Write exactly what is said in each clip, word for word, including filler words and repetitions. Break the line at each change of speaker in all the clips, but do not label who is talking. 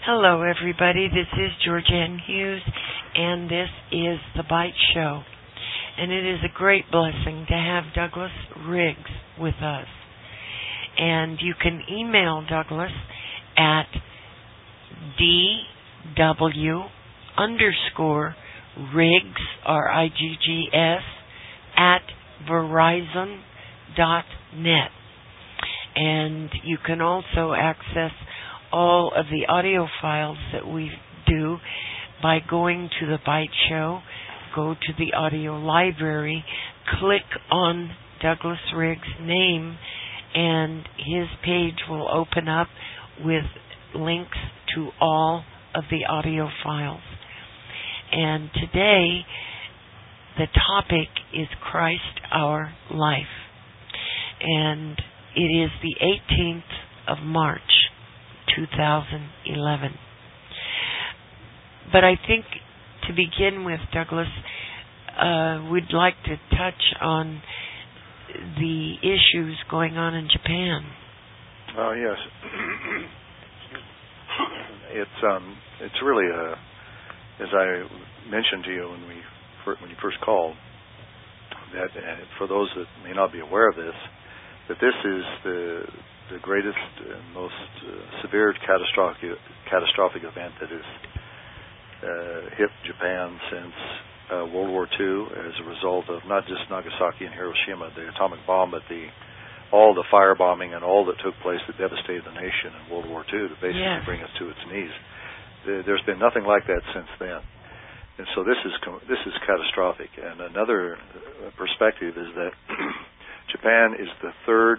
Hello, everybody. This is Georgianne Hughes, and this is The Bite Show. And it is a great blessing to have Douglas Riggs with us. And you can email Douglas at dw underscore Riggs, R I G G S, at verizon dot net. And you can also access all of the audio files that we do by going to the Bite Show, go to the audio library, click on Douglas Riggs' name, and his page will open up with links to all of the audio files. And today, the topic is Christ Our Life. And it is the eighteenth of March, two thousand eleven. But I think to begin with, Douglas, uh, we'd like to touch on the issues going on in Japan.
Oh, yes. It's um, it's really a, as I mentioned to you when we when you first called, that uh, for those that may not be aware of this, that this is the the greatest and most uh, severe catastrophic catastrophic event that has uh, hit Japan since uh, World War Two, as a result of not just Nagasaki and Hiroshima, the atomic bomb, but the all the firebombing and all that took place that devastated the nation in World War Two to basically
yes.
bring us to its knees. There's been nothing like that since then, and so this is this is catastrophic. And another perspective is that Japan is the third.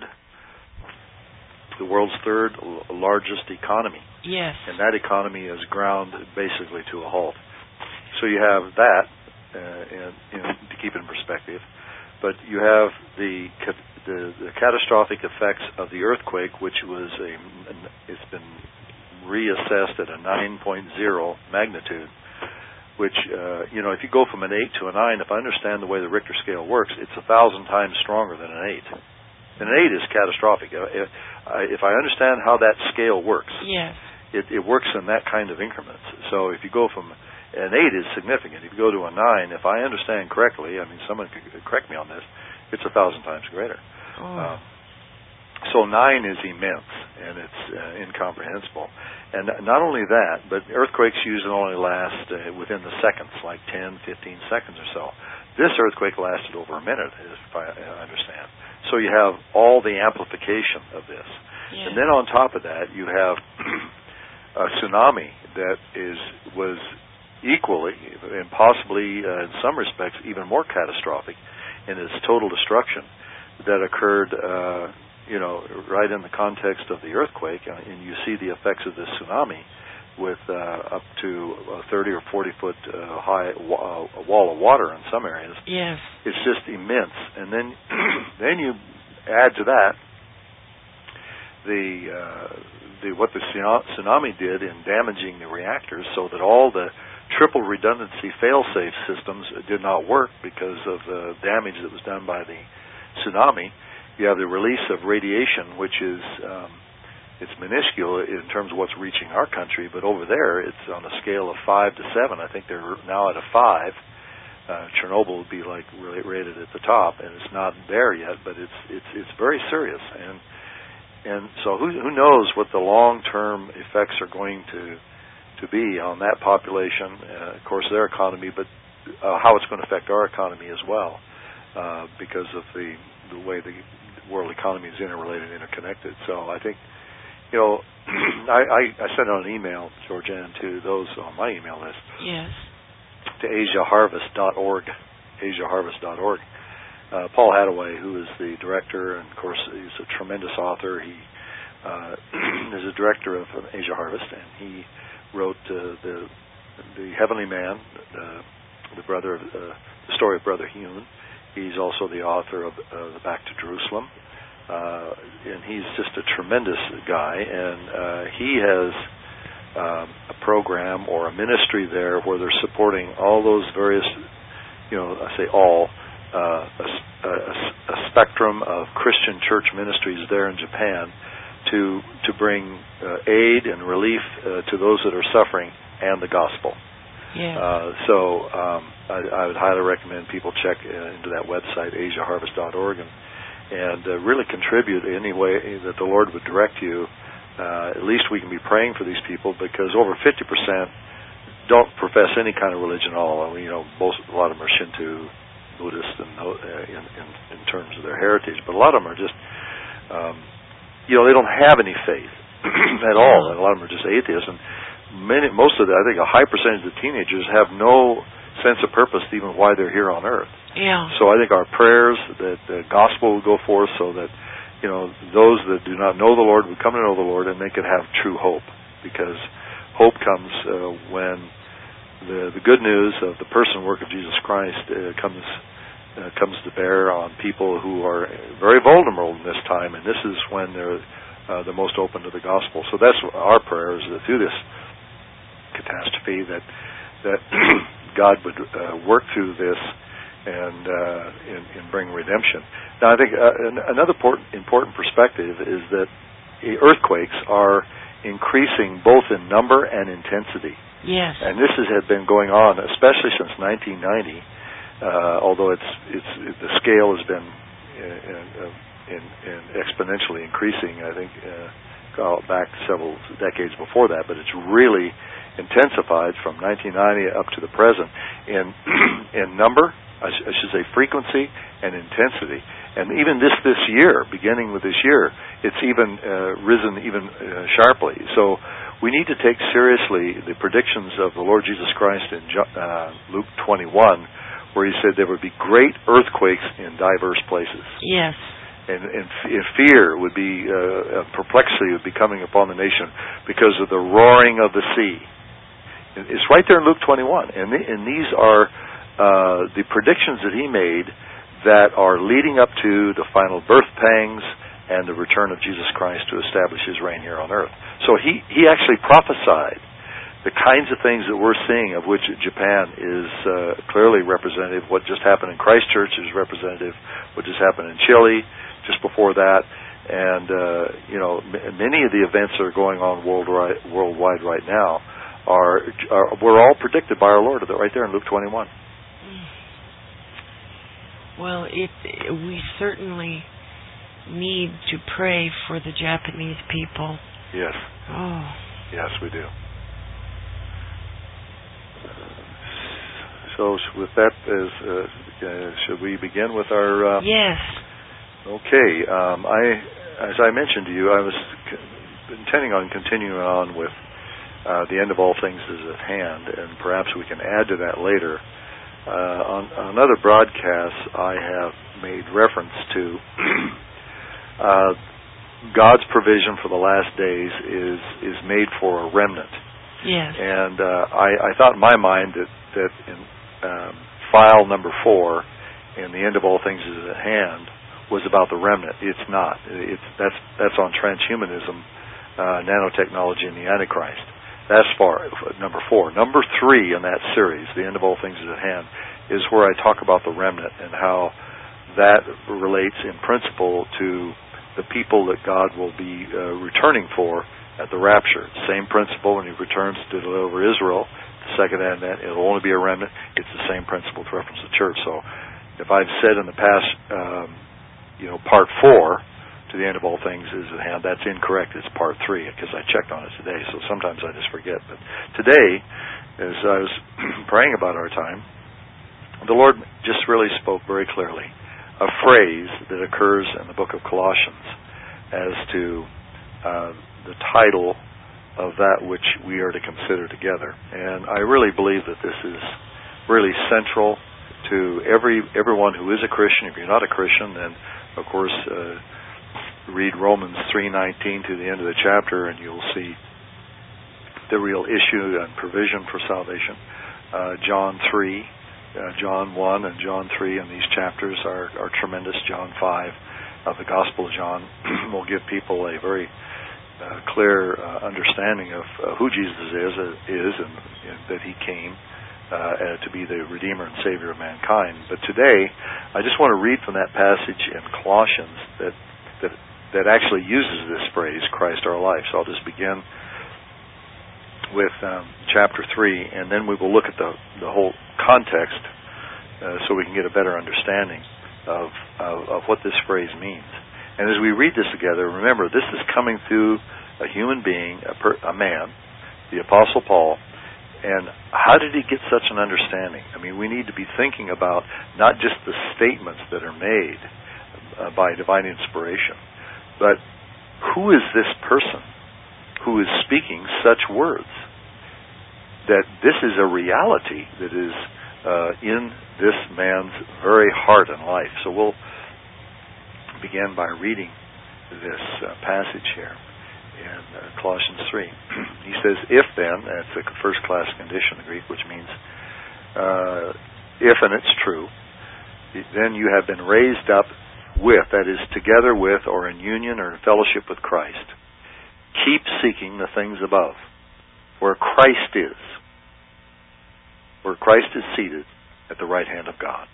the world's third largest economy.
Yes.
And that economy is ground basically to a halt. So you have that uh, in, in, to keep in perspective. But you have the, the the catastrophic effects of the earthquake, which was a, it's been reassessed at a nine point oh magnitude, which, uh, you know, if you go from an eight to a nine, if I understand the way the Richter scale works, it's a thousand times stronger than an eight. And an eight is catastrophic. If, if I understand how that scale works,
yes.
it, it works in that kind of increments. So if you go from an eight is significant. If you go to a nine, if I understand correctly, I mean, someone could correct me on this, it's a thousand times greater.
Oh.
Um, so nine is immense, and it's uh, incomprehensible. And not only that, but earthquakes usually only last uh, within the seconds, like ten, fifteen seconds or so. This earthquake lasted over a minute, if I understand. So you have all the amplification of this.
Yeah.
And then on top of that, you have a tsunami that is was equally and possibly, uh, in some respects, even more catastrophic in its total destruction that occurred, uh, you know, right in the context of the earthquake. And you see the effects of this tsunami with uh, up to a thirty or forty foot uh, high wa- uh, wall of water in some areas.
Yes.
It's just immense. And then then you add to that the uh, the what the tsunami did in damaging the reactors, so that all the triple redundancy fail-safe systems did not work because of the damage that was done by the tsunami. You have the release of radiation, which is um, it's minuscule in terms of what's reaching our country, but over there it's on a scale of five to seven. I think they're now at a five. Uh, Chernobyl would be like really rated at the top, and it's not there yet, but it's it's it's very serious. And and so who who knows what the long-term effects are going to to be on that population, uh, of course their economy, but uh, how it's going to affect our economy as well, uh, because of the the way the world economy is interrelated and interconnected. So I think, you know, I, I, I sent out an email, Georgianne, to those on my email list.
Yes.
To asia harvest dot org, asia harvest dot org. Uh, Paul Hadaway, who is the director, and of course he's a tremendous author. He uh, is a director of Asia Harvest, and he wrote uh, the the Heavenly Man, uh, the brother, of, uh, the story of Brother Hune. He's also the author of uh, the Back to Jerusalem, uh, and he's just a tremendous guy. And uh, he has um, a program or a ministry there where they're supporting all those various, you know, I say all, uh, a, a, a spectrum of Christian church ministries there in Japan to to bring uh, aid and relief uh, to those that are suffering and the gospel.
Yeah.
Uh, so um, I, I would highly recommend people check uh, into that website, asia harvest dot org, and, and uh, really contribute any way that the Lord would direct you. Uh, at least we can be praying for these people, because over fifty percent don't profess any kind of religion at all. I mean, you know, most, a lot of them are Shinto, Buddhist, and uh, in, in, in terms of their heritage, but a lot of them are just, um, you know, they don't have any faith at all, and a lot of them are just atheists. And many, most of the, I think, a high percentage of the teenagers have no sense of purpose to even why they're here on earth.
Yeah.
So I think our prayers that the gospel would go forth, so that, you know, those that do not know the Lord would come to know the Lord, and they could have true hope, because hope comes uh, when the the good news of the person and work of Jesus Christ uh, comes uh, comes to bear on people who are very vulnerable in this time, and this is when they're uh, the most open to the gospel. So that's our prayer, is that through this catastrophe, that that God would uh, work through this and uh, and, and bring redemption. Now, I think uh, another important important perspective is that earthquakes are increasing both in number and intensity.
Yes.
And this has had been going on, especially since nineteen ninety. Uh, although it's it's it, the scale has been uh, in, in exponentially increasing. I think uh, back several decades before that, but it's really intensified from nineteen ninety up to the present in in number. I, sh- I should say frequency and intensity. And even this this year, beginning with this year, it's even uh, risen even uh, sharply. So we need to take seriously the predictions of the Lord Jesus Christ in uh, Luke twenty-one, where he said there would be great earthquakes in diverse places.
Yes.
And, and, and fear would be, uh, perplexity would be coming upon the nation because of the roaring of the sea. It's right there in Luke twenty-one. And, the, and these are uh, the predictions that he made that are leading up to the final birth pangs and the return of Jesus Christ to establish his reign here on earth. So he, he actually prophesied the kinds of things that we're seeing, of which Japan is uh, clearly representative. What just happened in Christchurch is representative. What just happened in Chile just before that. And, uh, you know, m- many of the events that are going on worldwide, worldwide right now are, are were all predicted by our Lord right there in Luke twenty-one.
Well, it, we certainly need to pray for the Japanese people.
Yes.
Oh.
Yes, we do. So with that, as, uh, uh, should we begin with our... Uh,
yes.
Okay. Um, I, as I mentioned to you, I was c- intending on continuing on with uh, the end of all things is at hand, and perhaps we can add to that later. Uh, on, on other broadcasts, I have made reference to uh, God's provision for the last days is is made for a remnant.
Yes.
And uh, I, I thought in my mind that that in um, file number four, in the end of all things is at hand, was about the remnant. It's not. It's that's that's on transhumanism, uh, nanotechnology, and the Antichrist. That's far number four. Number three in that series, The End of All Things is at Hand, is where I talk about the remnant and how that relates in principle to the people that God will be uh, returning for at the rapture. Same principle when he returns to deliver Israel, the second advent, it'll only be a remnant. It's the same principle to reference the church. So if I've said in the past, um, you know, part four, to the end of all things is at hand, that's incorrect. It's part three, because I checked on it today, so sometimes I just forget. But today, as I was praying about our time, the Lord just really spoke very clearly a phrase that occurs in the book of Colossians as to uh, the title of that which we are to consider together. And I really believe that this is really central to every everyone who is a Christian. If you're not a Christian, then, of course, uh, read Romans three nineteen to the end of the chapter, and you'll see the real issue and provision for salvation. Uh, John three, uh, John one, and John three in these chapters are, are tremendous. John five of the Gospel of John will give people a very uh, clear uh, understanding of uh, who Jesus is, uh, is and, and that he came uh, uh, to be the Redeemer and Savior of mankind. But today, I just want to read from that passage in Colossians that that that actually uses this phrase, Christ our life. So I'll just begin with um, chapter three, and then we will look at the, the whole context uh, so we can get a better understanding of, of, of what this phrase means. And as we read this together, remember, this is coming through a human being, a, per, a man, the Apostle Paul. And how did he get such an understanding? I mean, we need to be thinking about not just the statements that are made uh, by divine inspiration, but who is this person who is speaking such words? That this is a reality that is uh, in this man's very heart and life. So we'll begin by reading this uh, passage here in uh, Colossians three. He says, if then, that's a first-class condition in Greek, which means uh, if, and it's true, then you have been raised up with, that is, together with, or in union or in fellowship with Christ. Keep seeking the things above, where Christ is, where Christ is seated at the right hand of God.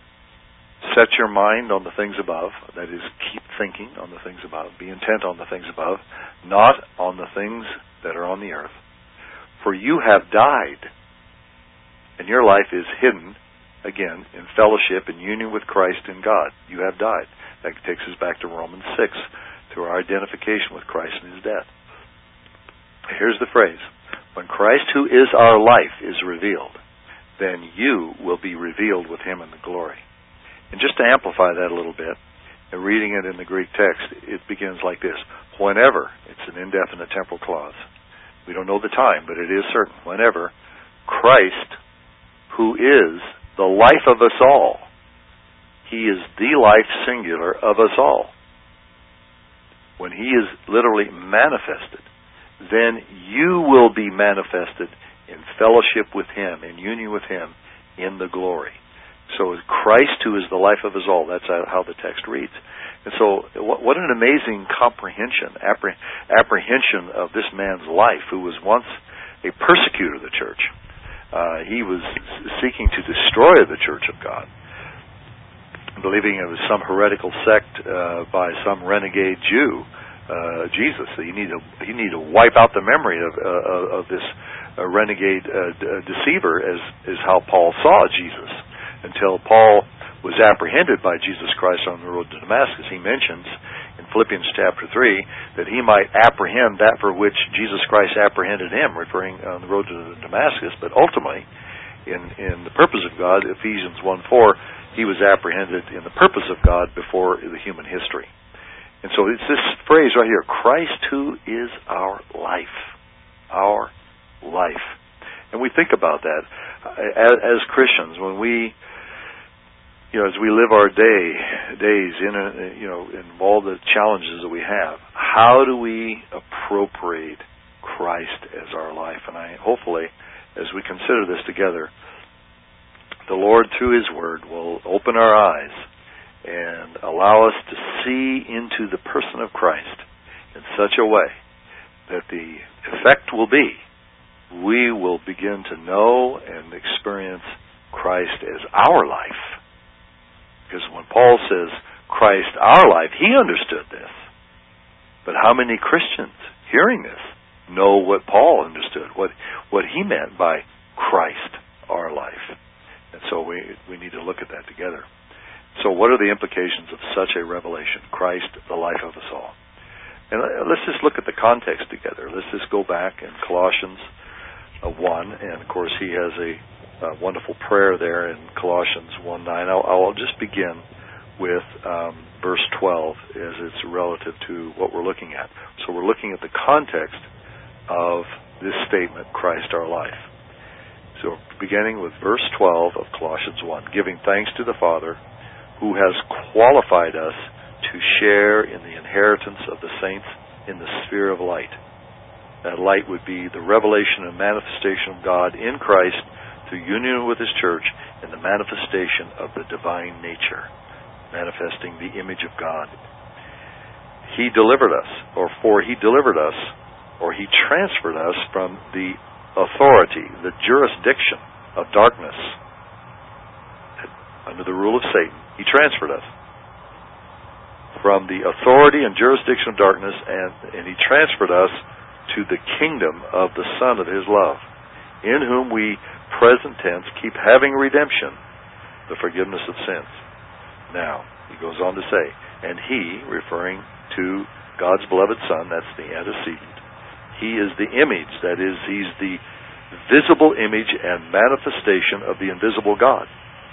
Set your mind on the things above, that is, keep thinking on the things above, be intent on the things above, not on the things that are on the earth. For you have died, and your life is hidden, again, in fellowship and union with Christ in God. You have died. That takes us back to Romans six, to our identification with Christ and His death. Here's the phrase. When Christ, who is our life, is revealed, then you will be revealed with Him in the glory. And just to amplify that a little bit, and reading it in the Greek text, it begins like this. Whenever, it's an indefinite temporal clause. We don't know the time, but it is certain. Whenever Christ, who is the life of us all, He is the life singular of us all. When He is literally manifested, then you will be manifested in fellowship with Him, in union with Him, in the glory. So Christ, who is the life of us all, that's how the text reads. And so what an amazing comprehension, appreh- apprehension of this man's life, who was once a persecutor of the church. Uh, he was seeking to destroy the church of God, believing it was some heretical sect uh, by some renegade Jew, uh, Jesus. So you need to you need to wipe out the memory of uh, of this uh, renegade uh, d- deceiver, as is how Paul saw Jesus. Until Paul was apprehended by Jesus Christ on the road to Damascus. He mentions in Philippians chapter three that he might apprehend that for which Jesus Christ apprehended him, referring on the road to Damascus. But ultimately, in, in the purpose of God, Ephesians one four, he was apprehended in the purpose of God before the human history. And so it's this phrase right here, Christ who is our life. Our life. And we think about that as, as Christians, when we You know, as we live our day days in a, you know, in all the challenges that we have, how do we appropriate Christ as our life? And I hopefully, as we consider this together, the Lord through His Word will open our eyes and allow us to see into the person of Christ in such a way that the effect will be we will begin to know and experience Christ as our life. Because when Paul says, Christ our life, he understood this. But how many Christians hearing this know what Paul understood, what what he meant by Christ our life? And so we we need to look at that together. So what are the implications of such a revelation? Christ, the life of us all. And let's just look at the context together. Let's just go back in Colossians one, and of course he has a Uh, wonderful prayer there in Colossians one nine. I'll, I'll just begin with um, verse twelve as it's relative to what we're looking at. So we're looking at the context of this statement, Christ our life. So beginning with verse twelve of Colossians one, giving thanks to the Father who has qualified us to share in the inheritance of the saints in the sphere of light. That light would be the revelation and manifestation of God in Christ through union with His church in the manifestation of the divine nature, manifesting the image of God. He delivered us, or for He delivered us, or He transferred us from the authority, the jurisdiction of darkness under the rule of Satan. He transferred us from the authority and jurisdiction of darkness, and, and he transferred us to the kingdom of the Son of his love, in whom we, present tense, keep having redemption, the forgiveness of sins. Now, he goes on to say, and he, referring to God's beloved Son, that's the antecedent, he is the image, that is, he's the visible image and manifestation of the invisible God.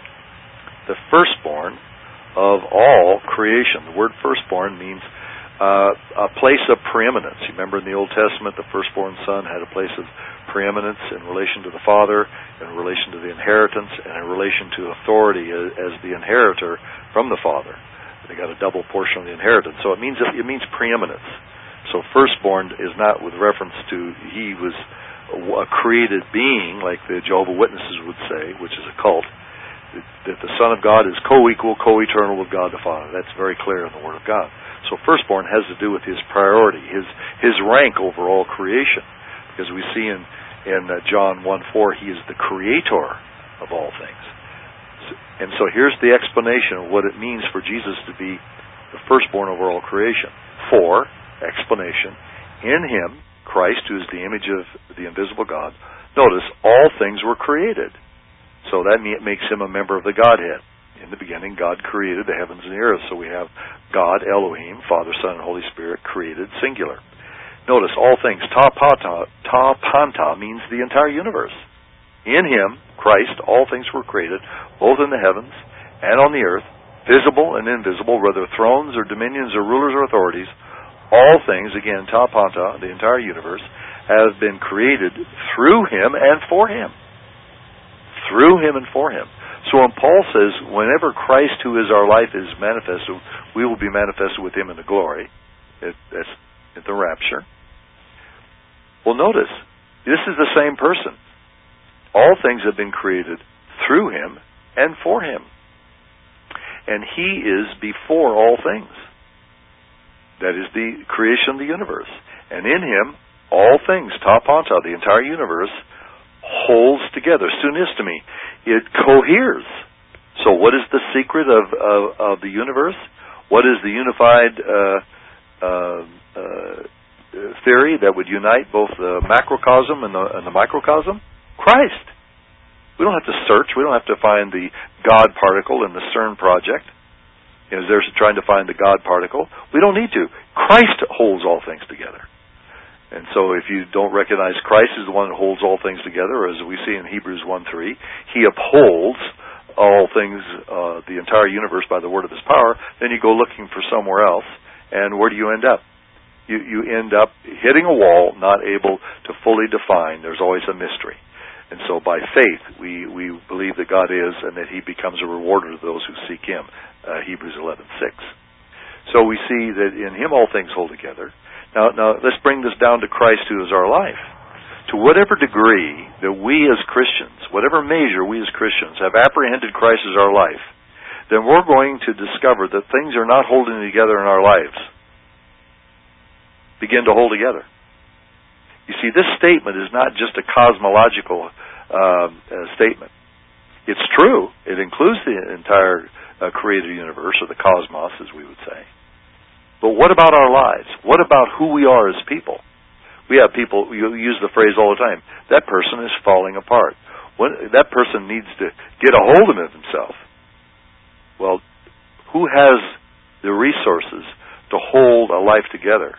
The firstborn of all creation. The word firstborn means uh, a place of preeminence. You remember in the Old Testament, the firstborn son had a place of preeminence in relation to the father, in relation to the inheritance, and in relation to authority as, as the inheritor from the father. They got a double portion of the inheritance. So it means it means preeminence. So firstborn is not with reference to he was a created being, like the Jehovah's Witnesses would say, which is a cult, that the Son of God is co-equal, co-eternal with God the Father. That's very clear in the Word of God. So firstborn has to do with his priority, his his rank over all creation. Because we see in, in John one four, he is the creator of all things. And so here's the explanation of what it means for Jesus to be the firstborn over all creation. For, explanation, in him, Christ, who is the image of the invisible God, notice, all things were created. So that makes him a member of the Godhead. In the beginning, God created the heavens and the earth. So we have God, Elohim, Father, Son, and Holy Spirit, created, singular. Notice, all things, ta panta, ta panta means the entire universe. In him, Christ, all things were created, both in the heavens and on the earth, visible and invisible, whether thrones or dominions or rulers or authorities. All things, again, ta panta, the entire universe, have been created through him and for him. Through him and for him. So when Paul says, whenever Christ, who is our life, is manifested, we will be manifested with him in the glory. It, that's at the rapture. Well, notice, this is the same person. All things have been created through him and for him. And he is before all things. That is the creation of the universe. And in him, all things, ta panta, the entire universe, holds together. Sunistemi. It coheres. So what is the secret of, of, of the universe? What is the unified uh, uh, uh, theory that would unite both the macrocosm and the, and the microcosm? Christ. We don't have to search. We don't have to find the God particle in the CERN project. You know, they're trying to find the God particle. We don't need to. Christ holds all things together. And so if you don't recognize Christ as the one that holds all things together, as we see in Hebrews one three, he upholds all things, uh, the entire universe by the word of his power, then you go looking for somewhere else, and where do you end up? You, you end up hitting a wall, not able to fully define. There's always a mystery. And so by faith, we, we believe that God is, and that he becomes a rewarder to those who seek him, uh, Hebrews eleven six. So we see that in him all things hold together. Now, now, let's bring this down to Christ, who is our life. To whatever degree that we as Christians, whatever measure we as Christians have apprehended Christ as our life, then we're going to discover that things are not holding together in our lives begin to hold together. You see, this statement is not just a cosmological uh, uh, statement. It's true. It includes the entire uh, created universe, or the cosmos, as we would say. But what about our lives? What about who we are as people? We have people, you use the phrase all the time, that person is falling apart. When, that person needs to get a hold of himself. Well, who has the resources to hold a life together?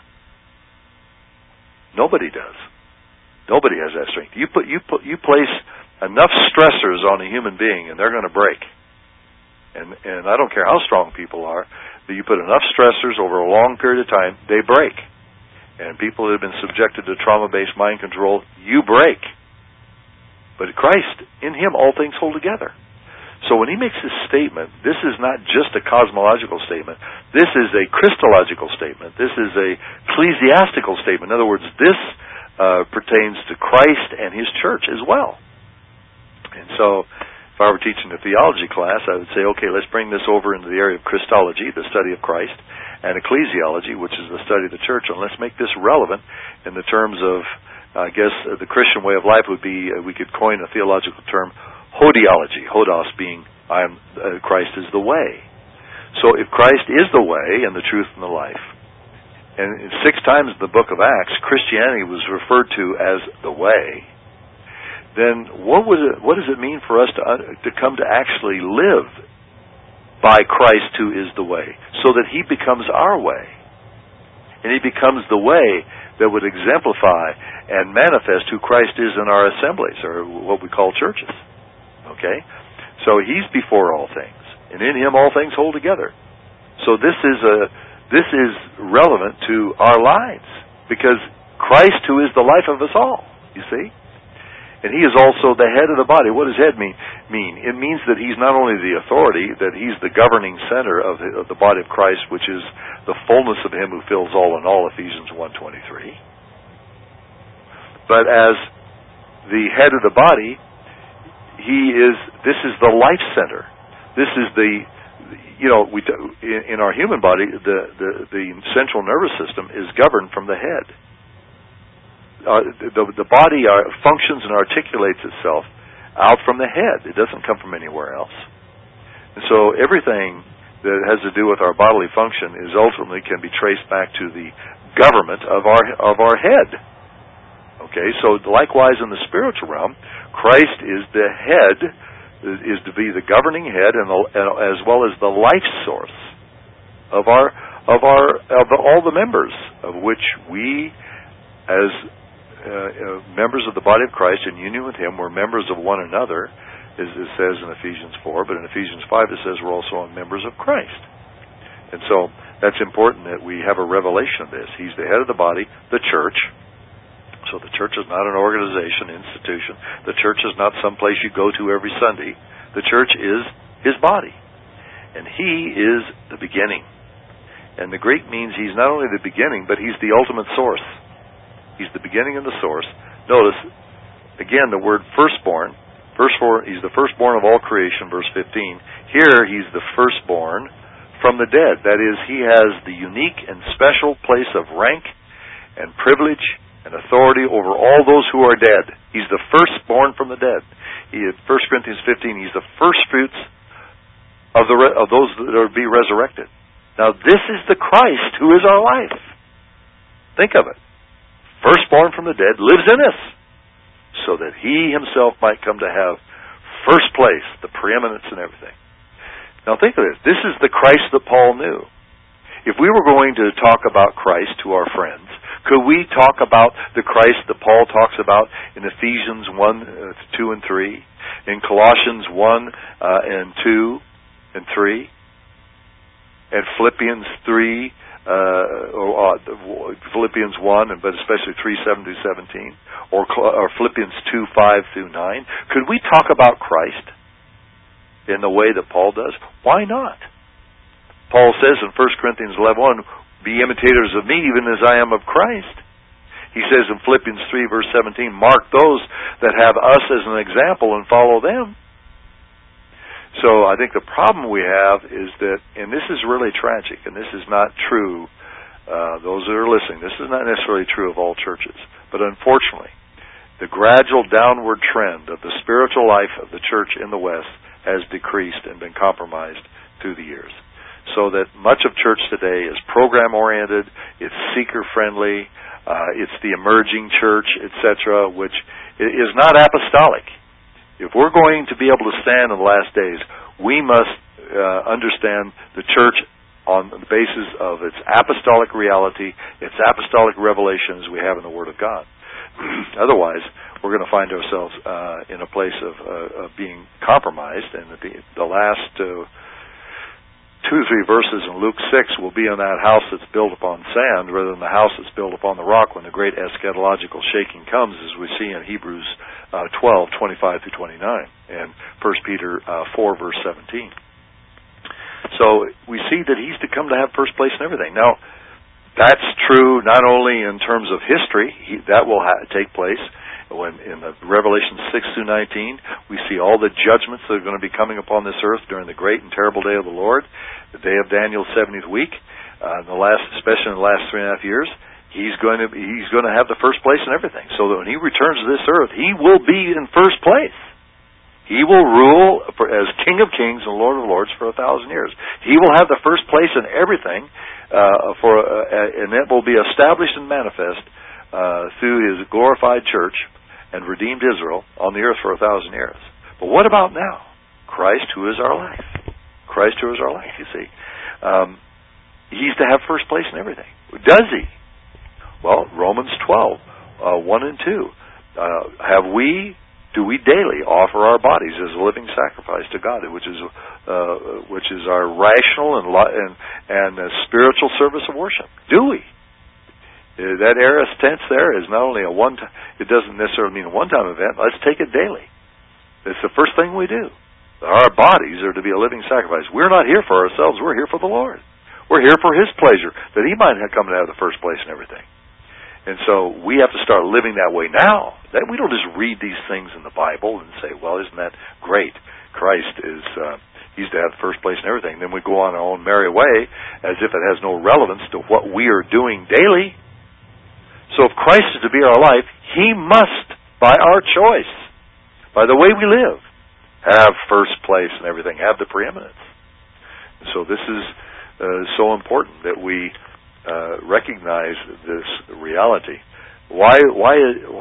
Nobody does. Nobody has that strength. You put, you put, you place enough stressors on a human being, and they're going to break. And and I don't care how strong people are, that you put enough stressors over a long period of time, they break. And people that have been subjected to trauma-based mind control, you break. But Christ, in him, all things hold together. So when he makes this statement, this is not just a cosmological statement. This is a Christological statement. This is a ecclesiastical statement. In other words, this uh, pertains to Christ and his church as well. And so if I were teaching a theology class, I would say, okay, let's bring this over into the area of Christology, the study of Christ, and ecclesiology, which is the study of the church, and let's make this relevant in the terms of, I guess, uh, the Christian way of life would be, uh, we could coin a theological term, hodiology, hodos being I am uh, Christ is the way. So if Christ is the way and the truth and the life, and six times in the book of Acts, Christianity was referred to as the way, then what would it, what does it mean for us to to come to actually live by Christ who is the way, so that He becomes our way, and He becomes the way that would exemplify and manifest who Christ is in our assemblies, or what we call churches. Okay? So He's before all things, and in Him all things hold together. So this is a this is relevant to our lives, because Christ who is the life of us all, you see? And He is also the head of the body. What does head mean? mean? It means that He's not only the authority, that He's the governing center of the, of the body of Christ, which is the fullness of Him who fills all in all, Ephesians one twenty-three. But as the head of the body, He is, this is the life center. This is the, you know, we in our human body, the, the, the central nervous system is governed from the head. Uh, the, the body uh, functions and articulates itself out from the head. It doesn't come from anywhere else. And so everything that has to do with our bodily function is ultimately can be traced back to the government of our of our head. Okay, so likewise in the spiritual realm, Christ is the head, is to be the governing head, and, the, and as well as the life source of our of our of the, all the members, of which we, as uh, uh, members of the body of Christ in union with Him, we're members of one another, as it says in Ephesians four. But in Ephesians five, it says we're also members of Christ, and so that's important that we have a revelation of this. He's the head of the body, the church. So the church is not an organization, institution. The church is not some place you go to every Sunday. The church is His body. And He is the beginning. And the Greek means He's not only the beginning, but He's the ultimate source. He's the beginning and the source. Notice, again, the word firstborn. Verse four, He's the firstborn of all creation, verse fifteen. Here, He's the firstborn from the dead. That is, He has the unique and special place of rank and privilege and authority over all those who are dead. He's the firstborn from the dead. He, in First Corinthians fifteen, He's the first fruits of the re- of those that are to be resurrected. Now, this is the Christ who is our life. Think of it. Firstborn from the dead lives in us, so that He Himself might come to have first place, the preeminence in everything. Now, think of this. This is the Christ that Paul knew. If we were going to talk about Christ to our friends, could we talk about the Christ that Paul talks about in Ephesians one, uh, two, and three, in Colossians one uh, and two and three, and Philippians three, uh, or uh, Philippians one, but especially three, seven to seventeen, or, or Philippians two, five through nine? Could we talk about Christ in the way that Paul does? Why not? Paul says in First Corinthians eleven one, be imitators of me even as I am of Christ. He says in Philippians three verse seventeen, mark those that have us as an example and follow them. So I think the problem we have is that, and this is really tragic, and this is not true, uh, those that are listening, this is not necessarily true of all churches, but unfortunately, the gradual downward trend of the spiritual life of the church in the West has decreased and been compromised through the years. So that much of church today is program-oriented, it's seeker-friendly, uh, it's the emerging church, et cetera, which is not apostolic. If we're going to be able to stand in the last days, we must uh, understand the church on the basis of its apostolic reality, its apostolic revelation as we have in the Word of God. Otherwise, we're going to find ourselves uh, in a place of, uh, of being compromised, and the, the last... Uh, Two or three verses in Luke six will be on that house that's built upon sand rather than the house that's built upon the rock when the great eschatological shaking comes, as we see in Hebrews uh, twelve, twenty-five through twenty-nine, and First Peter uh, four, verse seventeen. So we see that He's to come to have first place in everything. Now, that's true not only in terms of history, he, that will ha- take place. When in the Revelation six through nineteen, we see all the judgments that are going to be coming upon this earth during the great and terrible day of the Lord, the day of Daniel's seventieth week, uh, the last, especially in the last three and a half years. He's going to he's going to have the first place in everything. So that when He returns to this earth, He will be in first place. He will rule for, as King of Kings and Lord of Lords for a thousand years. He will have the first place in everything, uh, for, uh, and it will be established and manifest uh, through His glorified church and redeemed Israel on the earth for a thousand years. But what about now? Christ, who is our life. Christ, who is our life, you see. Um, he's to have first place in everything. Does He? Well, Romans twelve, uh, one and two. Uh, have we... Do we daily offer our bodies as a living sacrifice to God, which is uh, which is our rational and and, and uh, spiritual service of worship? Do we? Uh, that aorist tense there is not only a one time. It doesn't necessarily mean a one-time event. Let's take it daily. It's the first thing we do. Our bodies are to be a living sacrifice. We're not here for ourselves. We're here for the Lord. We're here for His pleasure, that He might have come to have the first place in everything. And so we have to start living that way now. That we don't just read these things in the Bible and say, well, isn't that great? Christ is, uh, He's to have the first place in everything. Then we go on our own merry way as if it has no relevance to what we are doing daily. So if Christ is to be our life, He must, by our choice, by the way we live, have first place in everything, have the preeminence. And so this is uh, so important that we Uh, recognize this reality. Why? Why?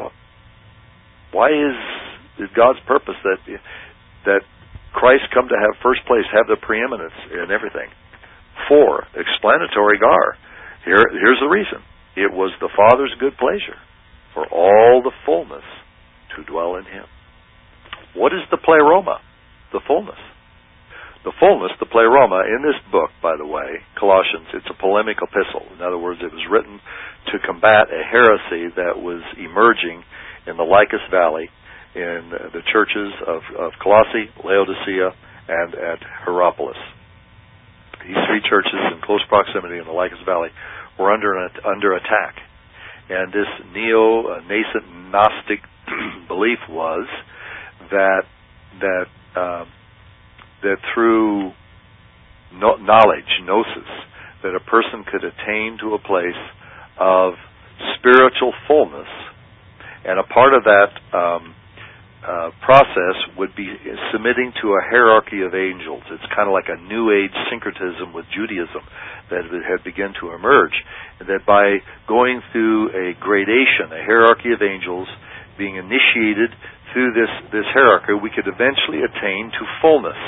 Why is is God's purpose that that Christ come to have first place, have the preeminence in everything? For explanatory gar. Here, here's the reason. It was the Father's good pleasure for all the fullness to dwell in Him. What is the pleroma? The fullness. The fullness, the pleroma, in this book, by the way, Colossians, it's a polemic epistle. In other words, it was written to combat a heresy that was emerging in the Lycus Valley in the churches of, of Colossae, Laodicea, and at Hierapolis. These three churches in close proximity in the Lycus Valley were under under attack. And this neo-nascent Gnostic belief was that that uh, that through knowledge, gnosis, that a person could attain to a place of spiritual fullness, and a part of that um, uh, process would be submitting to a hierarchy of angels. It's kind of like a New Age syncretism with Judaism that had begun to emerge, and that by going through a gradation, a hierarchy of angels, being initiated through this, this hierarchy, we could eventually attain to fullness.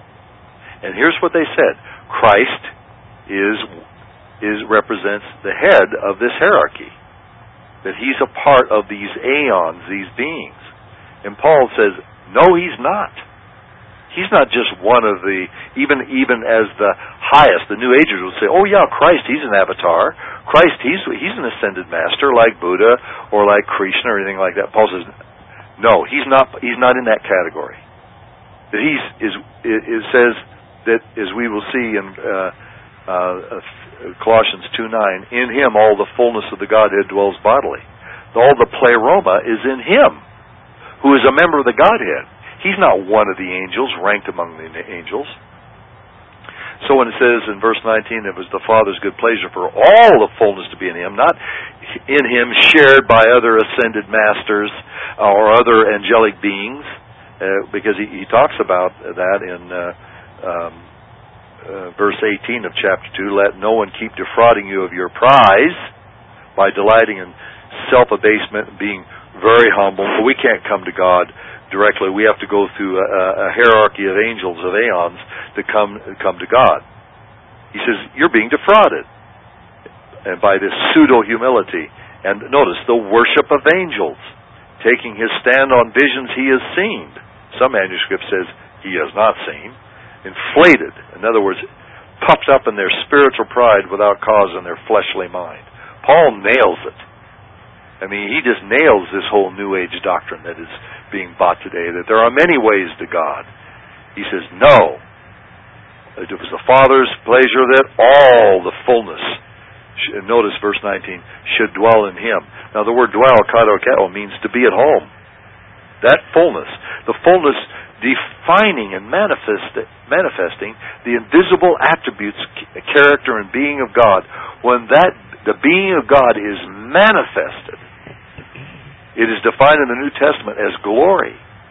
And here's what they said. Christ is is represents the head of this hierarchy. That He's a part of these aeons, these beings. And Paul says, no, He's not. He's not just one of the, even even as the highest, the New Agers will say, oh yeah, Christ, He's an avatar. Christ, He's He's an ascended master like Buddha or like Krishna or anything like that. Paul says, no, He's not He's not in that category. That He's, is it, it says, that, as we will see in uh, uh, Colossians two nine, in Him all the fullness of the Godhead dwells bodily. All the pleroma is in Him, who is a member of the Godhead. He's not one of the angels, ranked among the angels. So when it says in verse nineteen, it was the Father's good pleasure for all the fullness to be in Him, not in Him shared by other ascended masters or other angelic beings, uh, because he, he talks about that in Uh, Um, uh, verse eighteen of chapter two, let no one keep defrauding you of your prize by delighting in self-abasement and being very humble. We can't come to God directly. We have to go through a, a hierarchy of angels, of aeons, to come come to God. He says, you're being defrauded. And by this pseudo-humility. And notice, the worship of angels. Taking His stand on visions He has seen. Some manuscript says, He has not seen. Inflated, in other words, puffed up in their spiritual pride without cause in their fleshly mind. Paul nails it. I mean, he just nails this whole New Age doctrine that is being bought today, that there are many ways to God. He says, no. It was the Father's pleasure that all the fullness, notice verse nineteen, should dwell in Him. Now the word dwell, katokeo, means to be at home. That fullness, the fullness defining and manifest, manifesting the invisible attributes, character, and being of God. When that the being of God is manifested, it is defined in the New Testament as glory.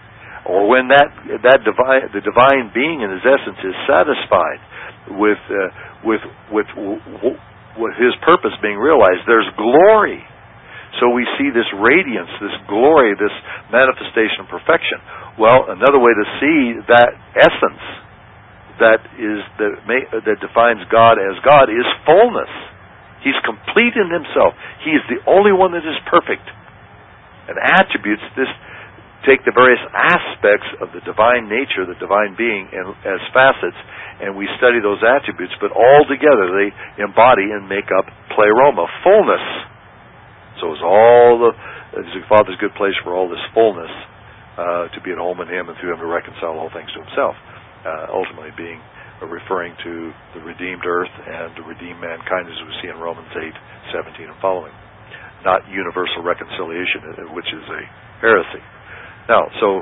or when that that divine the divine being in his essence is satisfied with uh, with with w- w- with his purpose being realized, there's glory. So we see this radiance, this glory, this manifestation of perfection. Well, another way to see that essence that is that may, that defines God as God is fullness. He's complete in himself. He is the only one that is perfect. And attributes this take the various aspects of the divine nature, the divine being, and, as facets, and we study those attributes, but all together they embody and make up pleroma, fullness. So it's all the, it's the Father's good place for all this fullness uh, to be at home in him and through him to reconcile all things to himself, uh, ultimately being uh, referring to the redeemed earth and to redeem mankind, as we see in Romans eight seventeen and following. Not universal reconciliation, which is a heresy. Now, so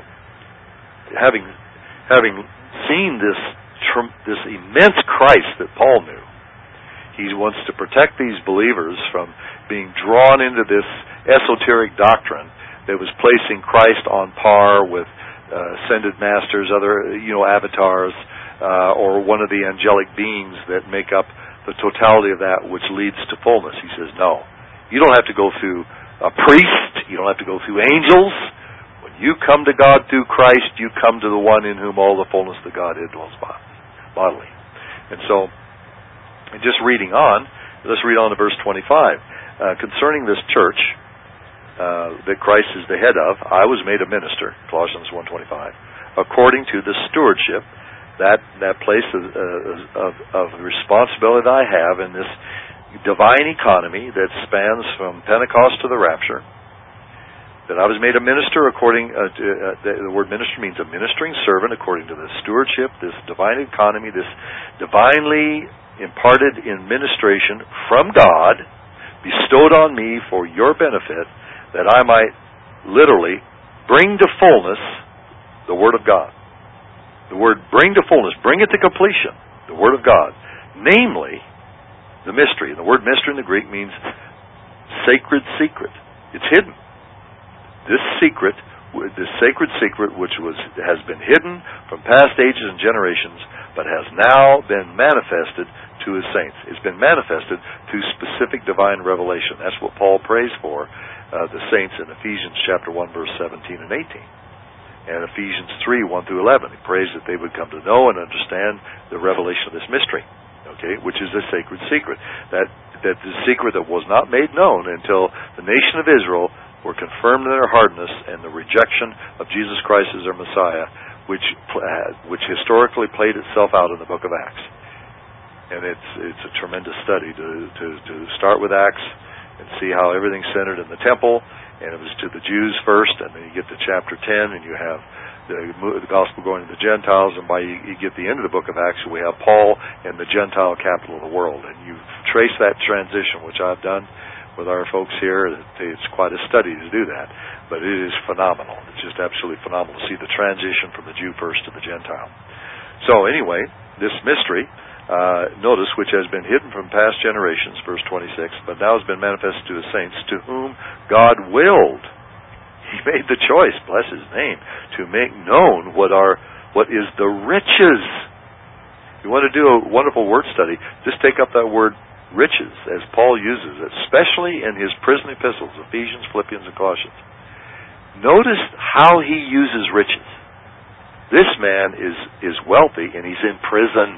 having having seen this this immense Christ that Paul knew, he wants to protect these believers from being drawn into this esoteric doctrine that was placing Christ on par with uh, ascended masters, other you know avatars, uh, or one of the angelic beings that make up the totality of that which leads to fullness. He says, no, you don't have to go through a priest, you don't have to go through angels. When you come to God through Christ, you come to the one in whom all the fullness of the Godhead dwells bodily. And so, and just reading on, let's read on to verse twenty-five. Uh, concerning this church uh, that Christ is the head of, I was made a minister, Colossians one twenty-five, according to the stewardship, that that place of, uh, of, of responsibility that I have in this divine economy that spans from Pentecost to the rapture, that I was made a minister according uh, to, uh, the, the word minister means a ministering servant according to the stewardship, this divine economy, this divinely imparted administration from God, bestowed on me for your benefit, that I might literally bring to fullness the Word of God. The word bring to fullness, bring it to completion, the Word of God, namely the mystery. The word mystery in the Greek means sacred secret. It's hidden. This secret, this sacred secret, which was has been hidden from past ages and generations, but has now been manifested to his saints. It's been manifested through specific divine revelation. That's what Paul prays for uh, the saints in Ephesians chapter one, verse seventeen and eighteen. And Ephesians three, one through eleven. He prays that they would come to know and understand the revelation of this mystery, okay, which is a sacred secret. That, that the secret that was not made known until the nation of Israel were confirmed in their hardness and the rejection of Jesus Christ as their Messiah, which which historically played itself out in the book of Acts. And it's it's a tremendous study to, to, to start with Acts and see how everything's centered in the temple, and it was to the Jews first, and then you get to chapter ten, and you have the, the gospel going to the Gentiles, and by you, you get the end of the book of Acts, we have Paul in the Gentile capital of the world. And you trace that transition, which I've done with our folks here. It's quite a study to do that, but it is phenomenal. It's just absolutely phenomenal to see the transition from the Jew first to the Gentile. So anyway, this mystery, uh, notice, which has been hidden from past generations, verse twenty-six, but now has been manifested to his saints, to whom God willed. He made the choice, bless his name, to make known what are what is the riches. You want to do a wonderful word study, just take up that word riches, as Paul uses it, especially in his prison epistles, Ephesians, Philippians, and Colossians. Notice how he uses riches. This man is, is wealthy, and he's in prison.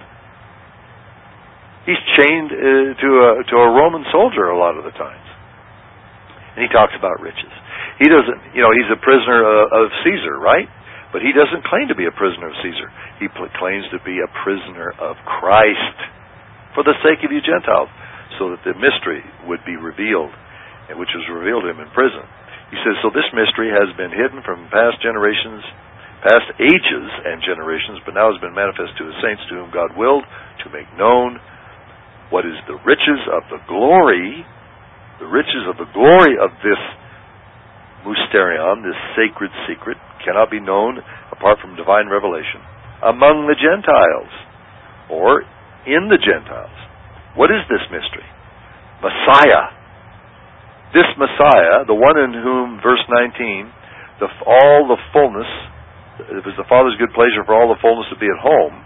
He's chained uh, to a to a Roman soldier a lot of the times. And he talks about riches. He doesn't, you know, he's a prisoner of, of Caesar, right? But he doesn't claim to be a prisoner of Caesar. He pl- claims to be a prisoner of Christ for the sake of you Gentiles, so that the mystery would be revealed, which was revealed to him in prison. He says, so this mystery has been hidden from past generations, past ages and generations, but now has been manifest to his saints, to whom God willed to make known what is the riches of the glory, the riches of the glory of this mysterion, this sacred secret, cannot be known apart from divine revelation, among the Gentiles, or in the Gentiles. What is this mystery? Messiah. This Messiah, the one in whom, verse nineteen, the, all the fullness it was the Father's good pleasure for all the fullness to be at home.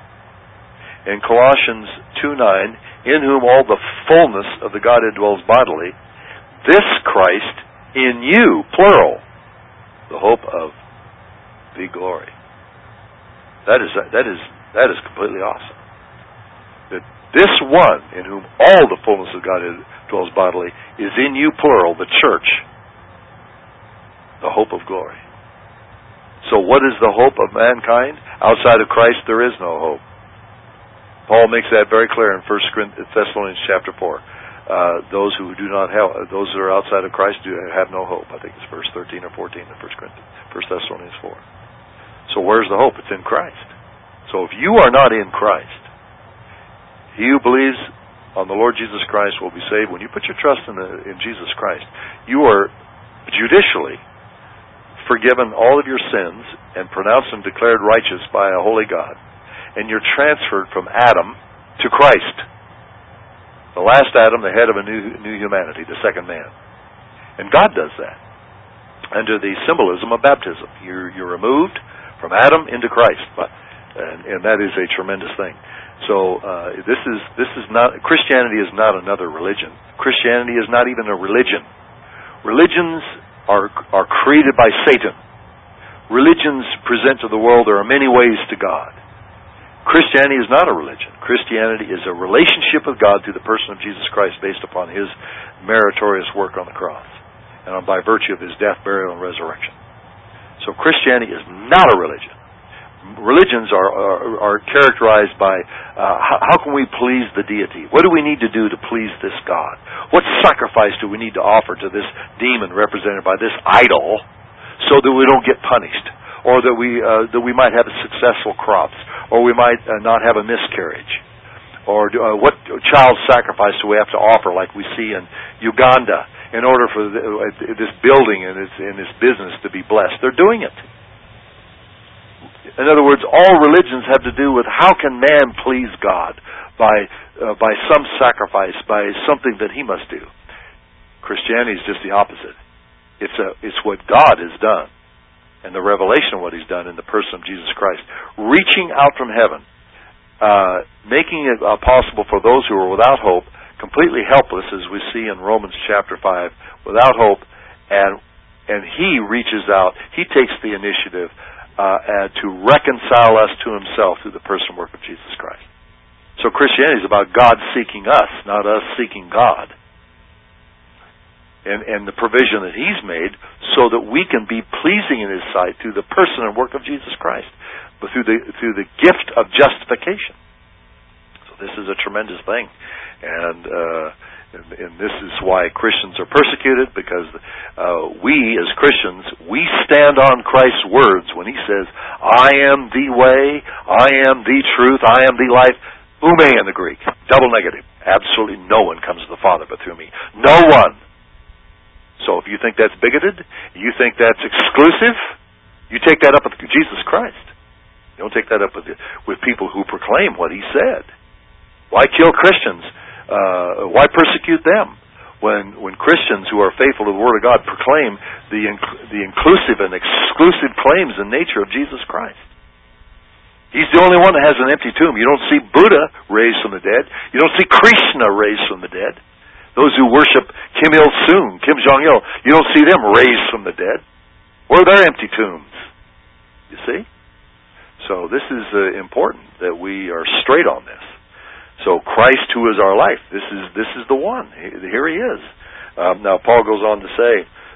In Colossians two nine, in whom all the fullness of the Godhead dwells bodily, this Christ in you, plural, the hope of the glory. That is that is that is completely awesome. That this one in whom all the fullness of Godhead dwells bodily is in you, plural, the church, the hope of glory. So what is the hope of mankind? Outside of Christ there is no hope. Paul makes that very clear in First Thessalonians chapter four. Uh, those who do not have, those that are outside of Christ do have no hope. I think it's verse thirteen or fourteen in First Thessalonians four. So where's the hope? It's in Christ. So if you are not in Christ, he who believes on the Lord Jesus Christ will be saved. When you put your trust in, the, in Jesus Christ, you are judicially forgiven all of your sins and pronounced and declared righteous by a holy God. And you're transferred from Adam to Christ. The last Adam, the head of a new new humanity, the second man. And God does that under the symbolism of baptism. You're, you're removed from Adam into Christ. And, and that is a tremendous thing. So uh, this is this is not Christianity is not another religion. Christianity is not even a religion. Religions are are created by Satan. Religions present to the world there are many ways to God. Christianity is not a religion. Christianity is a relationship with God through the person of Jesus Christ based upon His meritorious work on the cross and by virtue of His death, burial, and resurrection. So Christianity is not a religion. Religions are are, are characterized by uh, how, how can we please the deity? What do we need to do to please this God? What sacrifice do we need to offer to this demon represented by this idol so that we don't get punished? Or that we uh, that we might have successful crops, or we might uh, not have a miscarriage, or uh, what child sacrifice do we have to offer, like we see in Uganda, in order for the, uh, this building and this, and this business to be blessed? They're doing it. In other words, all religions have to do with how can man please God by uh, by some sacrifice, by something that he must do. Christianity is just the opposite. It's a it's what God has done. And the revelation of what He's done in the person of Jesus Christ, reaching out from heaven, uh, making it uh, possible for those who are without hope, completely helpless, as we see in Romans chapter five, without hope, and and He reaches out, He takes the initiative uh, and to reconcile us to Himself through the person and work of Jesus Christ. So Christianity is about God seeking us, not us seeking God. And, and the provision that He's made so that we can be pleasing in His sight through the person and work of Jesus Christ, but through the through the gift of justification. So this is a tremendous thing, and uh, and, and this is why Christians are persecuted, because uh, we as Christians, we stand on Christ's words when He says, "I am the way, I am the truth, I am the life." Ume in the Greek, double negative. Absolutely no one comes to the Father but through me. No one. So if you think that's bigoted, you think that's exclusive, you take that up with Jesus Christ. You don't take that up with with people who proclaim what He said. Why kill Christians? Uh, why persecute them? When when Christians who are faithful to the Word of God proclaim the inc- the inclusive and exclusive claims and nature of Jesus Christ. He's the only one that has an empty tomb. You don't see Buddha raised from the dead. You don't see Krishna raised from the dead. Those who worship Kim Il-sung, Kim Jong-il, you don't see them raised from the dead. Where are their empty tombs? You see? So this is uh, important that we are straight on this. So Christ, who is our life, this is this is the one. Here He is. Um, now Paul goes on to say,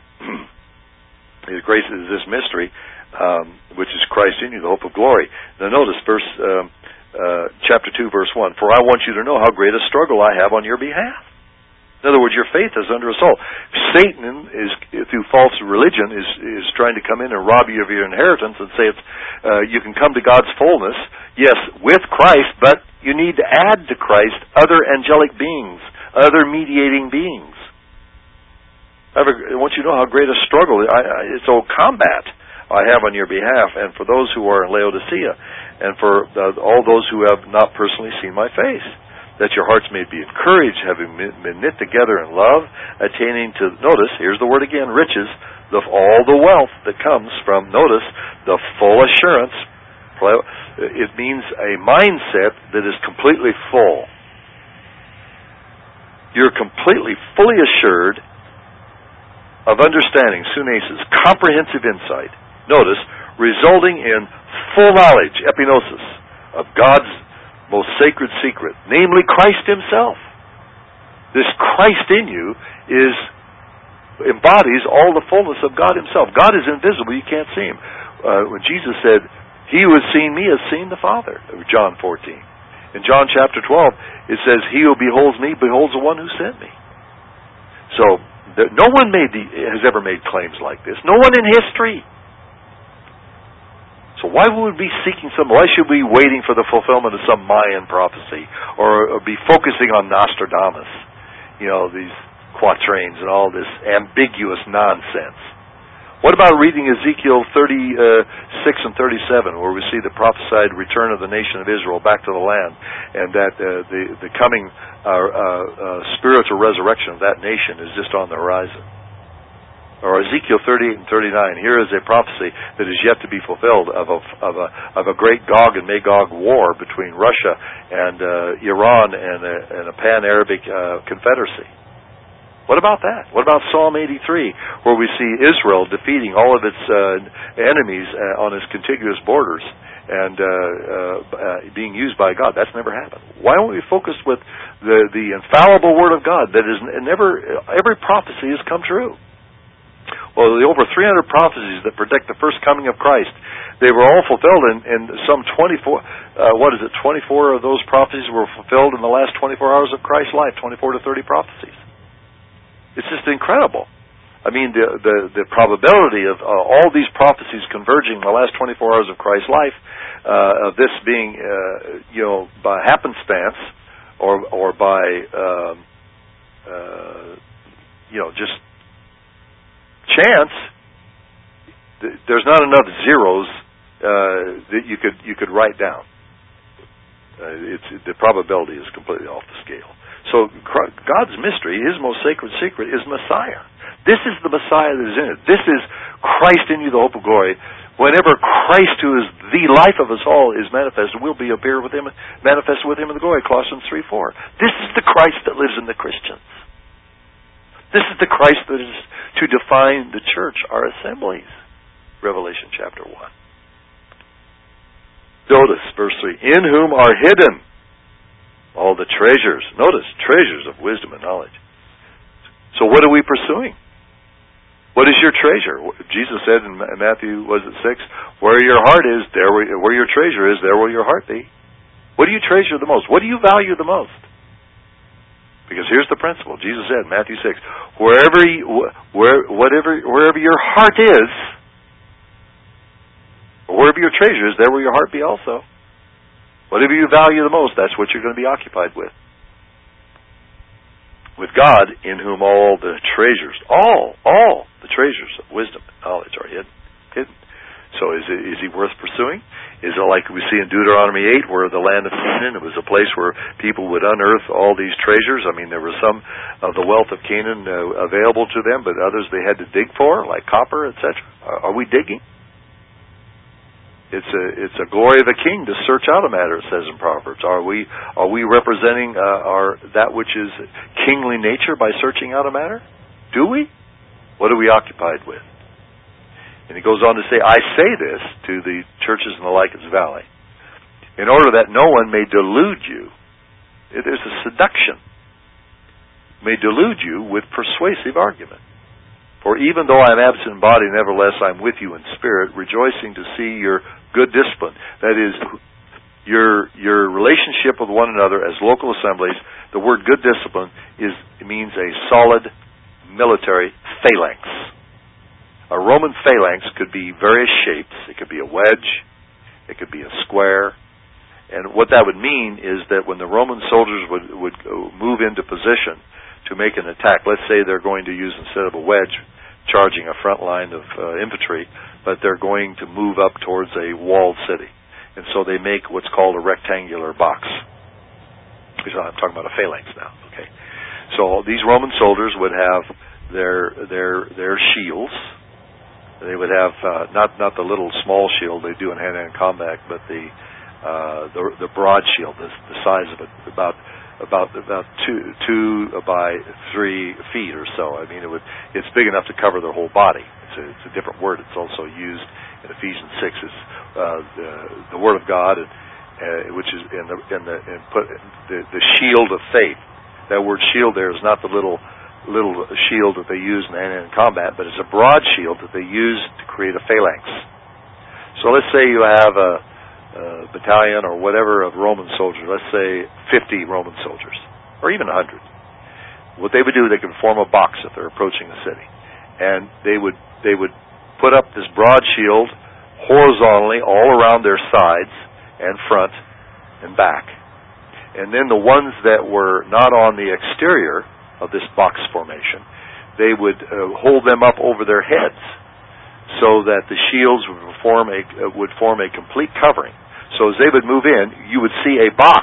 His grace is this mystery, um, which is Christ in you, the hope of glory. Now notice verse um, uh, chapter two, verse one. For I want you to know how great a struggle I have on your behalf. In other words, your faith is under assault. Satan is, through false religion, is is trying to come in and rob you of your inheritance and say it's, uh, you can come to God's fullness, yes, with Christ, but you need to add to Christ other angelic beings, other mediating beings. I want you to know how great a struggle, I, I, it's a combat I have on your behalf, and for those who are in Laodicea, and for uh, all those who have not personally seen my face. that your hearts may be encouraged, having been knit together in love, attaining to, notice, here's the word again, riches, of all the wealth that comes from, notice, the full assurance. It means a mindset that is completely full. You're completely, fully assured of understanding, sunesis, comprehensive insight, notice, resulting in full knowledge, epinosis, of God's most sacred secret, namely Christ Himself. This Christ in you is embodies all the fullness of God Himself. God is invisible, you can't see Him. Uh, when Jesus said, "He who has seen me has seen the Father," John fourteen. In John chapter twelve, it says, "He who beholds me beholds the one who sent me." So, there, no one made the, has ever made claims like this. No one in history. So why would we be seeking some, why should we be waiting for the fulfillment of some Mayan prophecy, or, or be focusing on Nostradamus, you know, these quatrains and all this ambiguous nonsense? What about reading Ezekiel thirty-six and thirty-seven, where we see the prophesied return of the nation of Israel back to the land, and that uh, the, the coming uh, uh, uh, spiritual resurrection of that nation is just on the horizon? Or Ezekiel thirty-eight and thirty-nine, here is a prophecy that is yet to be fulfilled of a, of a, of a great Gog and Magog war between Russia and uh, Iran and a, and a pan-Arabic uh, confederacy. What about that? What about Psalm eighty-three, where we see Israel defeating all of its uh, enemies uh, on its contiguous borders and uh, uh, uh, being used by God? That's never happened. Why don't we focus with the, the infallible Word of God that is never, every prophecy has come true? Well, the over three hundred prophecies that predict the first coming of Christ, they were all fulfilled, and, and some twenty-four, uh, what is it, twenty-four of those prophecies were fulfilled in the last twenty-four hours of Christ's life, twenty-four to thirty prophecies. It's just incredible. I mean, the the, the probability of uh, all these prophecies converging in the last twenty-four hours of Christ's life, uh, of this being, uh, you know, by happenstance, or or by, um, uh, you know, just chance, there's not enough zeros uh, that you could you could write down. Uh, it's the probability is completely off the scale. So God's mystery, His most sacred secret, is Messiah. This is the Messiah that is in it. This is Christ in you, the hope of glory. Whenever Christ, who is the life of us all, is manifested, we'll be appear with Him, manifested with Him in the glory. Colossians three four. This is the Christ that lives in the Christians. This is the Christ that is to define the church, our assemblies. Revelation chapter one. Notice verse three. In whom are hidden all the treasures. Notice, treasures of wisdom and knowledge. So what are we pursuing? What is your treasure? Jesus said in Matthew, was it six? Where your heart is, there will, where your treasure is, there will your heart be. What do you treasure the most? What do you value the most? Because here's the principle. Jesus said in Matthew six, wherever you, where, whatever, wherever your heart is, or wherever your treasure is, there will your heart be also. Whatever you value the most, that's what you're going to be occupied with. With God, in whom all the treasures, all, all the treasures of wisdom and knowledge are hidden. hidden. So is, it, is He worth pursuing? Is it like we see in Deuteronomy eight, where the land of Canaan, it was a place where people would unearth all these treasures? I mean, there was some of the wealth of Canaan uh, available to them, but others they had to dig for, like copper, et cetera. Are, are we digging? It's a it's a glory of a king to search out a matter, it says in Proverbs. Are we are we representing uh, our that which is kingly nature by searching out a matter? Do we? What are we occupied with? And he goes on to say, I say this to the churches in the Lycus Valley, in order that no one may delude you. There's a seduction. May delude you with persuasive argument. For even though I am absent in body, nevertheless I am with you in spirit, rejoicing to see your good discipline. That is, your your relationship with one another as local assemblies. The word good discipline is it means a solid military phalanx. A Roman phalanx could be various shapes. It could be a wedge. It could be a square. And what that would mean is that when the Roman soldiers would, would move into position to make an attack, let's say they're going to use, instead of a wedge, charging a front line of uh, infantry, but they're going to move up towards a walled city. And so they make what's called a rectangular box. I'm talking about a phalanx now. Okay, so these Roman soldiers would have their their their shields. They would have uh, not not the little small shield they do in hand-to-hand combat, but the uh, the the broad shield, the, the size of it about about about two two by three feet or so. I mean, it would it's big enough to cover their whole body. It's a, it's a different word. It's also used in Ephesians six as uh, the the Word of God, and, uh, which is in the in the in put the the shield of faith. That word shield there is not the little little shield that they use in hand-to-hand combat, but it's a broad shield that they use to create a phalanx. So let's say you have a, a battalion or whatever of Roman soldiers. Let's say fifty Roman soldiers, or even one hundred. What they would do, they could form a box if they're approaching the city, and they would they would put up this broad shield horizontally all around their sides and front and back. And then the ones that were not on the exterior of this box formation, they would uh, hold them up over their heads so that the shields would form a uh, would form a complete covering. So as they would move in, you would see a box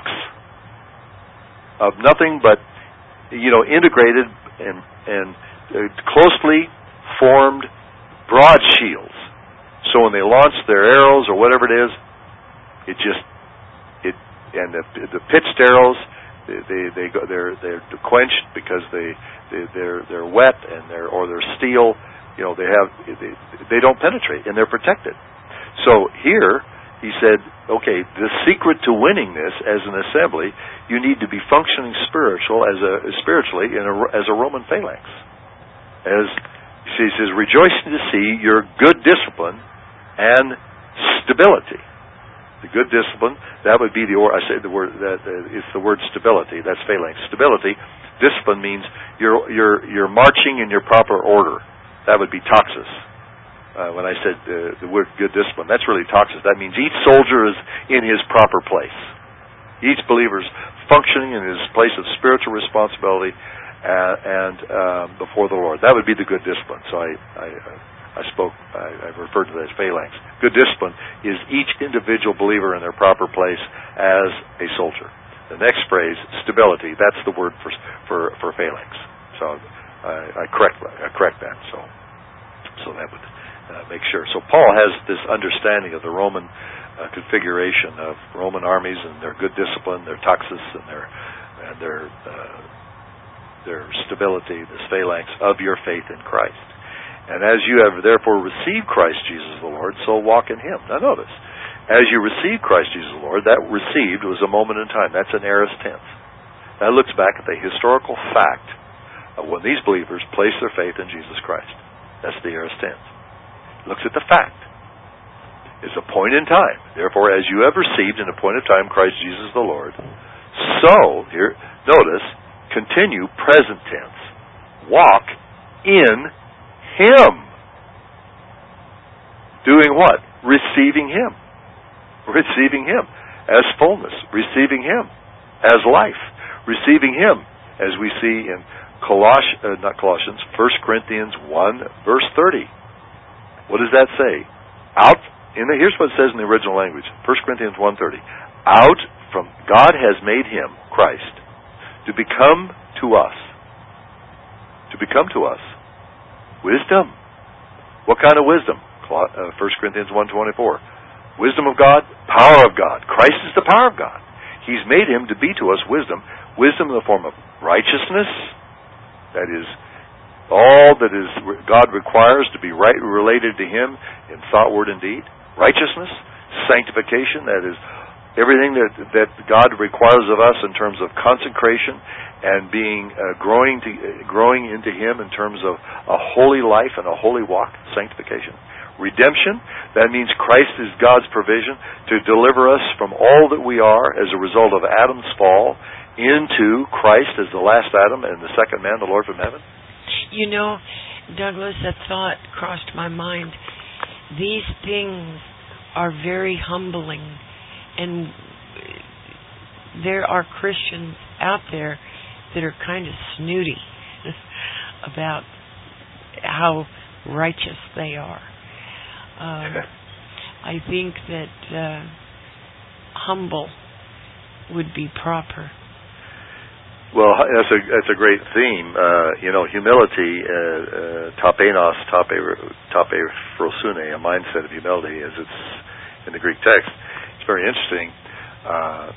of nothing but, you know, integrated and and uh, closely formed broad shields. So when they launch their arrows or whatever it is, it just it and the, the pitched arrows, they they, they go they're they're quenched because they, they they're they're wet and they're or they're steel. You know, they have they, they don't penetrate and they're protected. So here he said, okay, the secret to winning this as an assembly, you need to be functioning spiritual as a spiritually in a, as a Roman phalanx. As he says, rejoicing to see your good discipline and stability. The good discipline, that would be the, or I say the word, that uh, it's the word stability, that's phalanx. Stability, discipline means you're, you're, you're marching in your proper order. That would be taxis. Uh, when I said uh, the word good discipline, that's really taxis. That means each soldier is in his proper place. Each believer is functioning in his place of spiritual responsibility uh, and uh, before the Lord. That would be the good discipline. So I, I, I spoke, I, I referred to that as phalanx. Good discipline is each individual believer in their proper place as a soldier. The next phrase, stability, that's the word for for, for phalanx. So I, I correct I correct that. So so that would uh, make sure. So Paul has this understanding of the Roman uh, configuration of Roman armies and their good discipline, their taxis, and their and their uh, their stability, this phalanx of your faith in Christ. And as you have therefore received Christ Jesus the Lord, so walk in Him. Now notice, as you received Christ Jesus the Lord, that received was a moment in time. That's an aorist tense. That looks back at the historical fact of when these believers placed their faith in Jesus Christ. That's the aorist tense. Looks at the fact. It's a point in time. Therefore, as you have received in a point of time Christ Jesus the Lord, so, here, notice, continue present tense. Walk in Him. Doing what? Receiving Him. Receiving Him as fullness. Receiving Him as life. Receiving Him as we see in Colossians, uh, not Colossians, First Corinthians one, verse thirty. What does that say? Out, in the, here's what it says in the original language. First Corinthians one thirty. Out from, God has made Him, Christ, to become to us. To become to us. Wisdom. What kind of wisdom? First Corinthians one twenty-four. Wisdom of God, power of God. Christ is the power of God. He's made Him to be to us wisdom. Wisdom in the form of righteousness. That is, all that is God requires to be right related to Him in thought, word, and deed. Righteousness. Sanctification. That is, everything that that God requires of us in terms of consecration and being uh, growing to uh, growing into Him in terms of a holy life and a holy walk, sanctification. Redemption, that means Christ is God's provision to deliver us from all that we are as a result of Adam's fall into Christ as the last Adam and the second man, the Lord from heaven.
You know, Douglas, that thought crossed my mind. These things are very humbling, and there are Christians out there that are kind of snooty about how righteous they are. Um, I think that uh, humble would be proper.
Well, that's a that's a great theme. Uh, you know, humility, uh, uh, tapenos, tape, tape frosune, a mindset of humility, as it's in the Greek text. It's very interesting. Uh,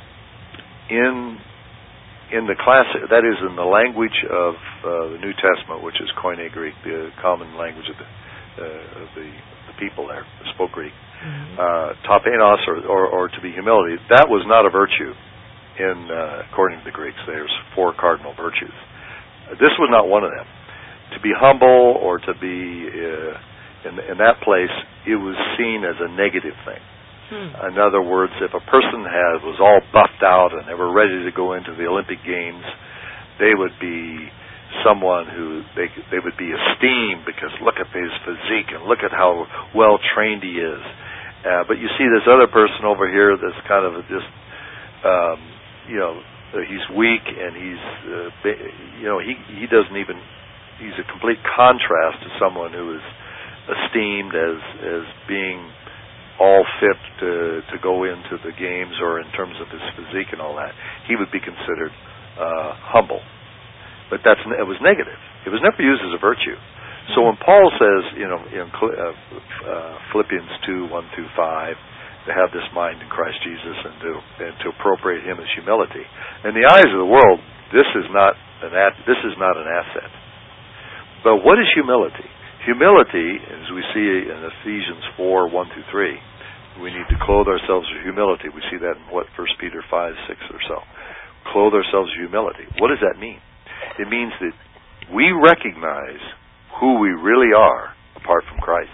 in in the classic, that is in the language of uh, the New Testament, which is Koine Greek, the common language of the uh, of the, the people there, who spoke Greek. Mm-hmm. Uh, tapenos, or, or or to be humility, that was not a virtue. In uh, according to the Greeks, there's four cardinal virtues. Uh, this was not one of them. To be humble or to be uh, in, in that place, it was seen as a negative thing. Hmm. In other words, if a person had was all buffed out and they were ready to go into the Olympic Games, they would be someone who they they would be esteemed because look at his physique and look at how well trained he is. Uh, but you see this other person over here that's kind of just um, you know, uh, he's weak and he's, uh, you know, he he doesn't even, he's a complete contrast to someone who is esteemed as as being all fit to to go into the games or in terms of his physique and all that. He would be considered uh, humble, but that's it was negative. It was never used as a virtue. So when Paul says, you know, in uh, uh, Philippians two one through five. To have this mind in Christ Jesus and to and to appropriate Him as humility. In the eyes of the world, this is not an at, this is not an asset. But what is humility? Humility, as we see in Ephesians four one through three, we need to clothe ourselves with humility. We see that in what First Peter five six or so. Clothe ourselves with humility. What does that mean? It means that we recognize who we really are apart from Christ.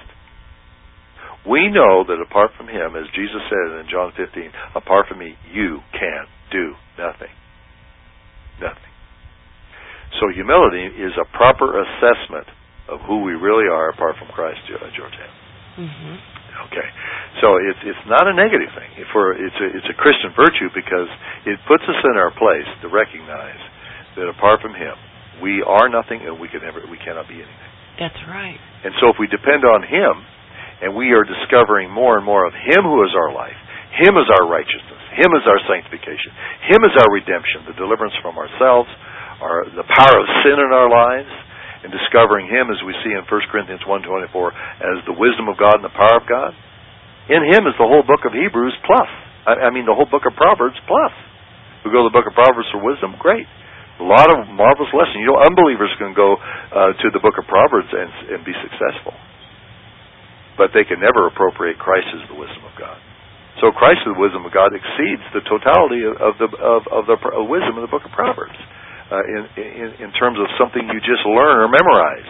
We know that apart from Him, as Jesus said in John fifteen, apart from me, you can do nothing. Nothing. So humility is a proper assessment of who we really are apart from Christ, Georgianne. Mm-hmm. Okay. So it's it's not a negative thing. For it's a it's a Christian virtue because it puts us in our place to recognize that apart from Him, we are nothing and we can never we cannot be anything.
That's right.
And so if we depend on Him, and we are discovering more and more of Him who is our life, Him is our righteousness, Him is our sanctification, Him is our redemption, the deliverance from ourselves, our, the power of sin in our lives, and discovering Him, as we see in First Corinthians one twenty-four, as the wisdom of God and the power of God. In Him is the whole book of Hebrews plus. I, I mean the whole book of Proverbs plus. We go to the book of Proverbs for wisdom, great. A lot of marvelous lessons. You know, unbelievers can go uh, to the book of Proverbs and, and be successful. But they can never appropriate Christ as the wisdom of God. So Christ as the wisdom of God exceeds the totality of, of the of, of the uh, wisdom of the book of Proverbs uh, in, in in terms of something you just learn or memorize.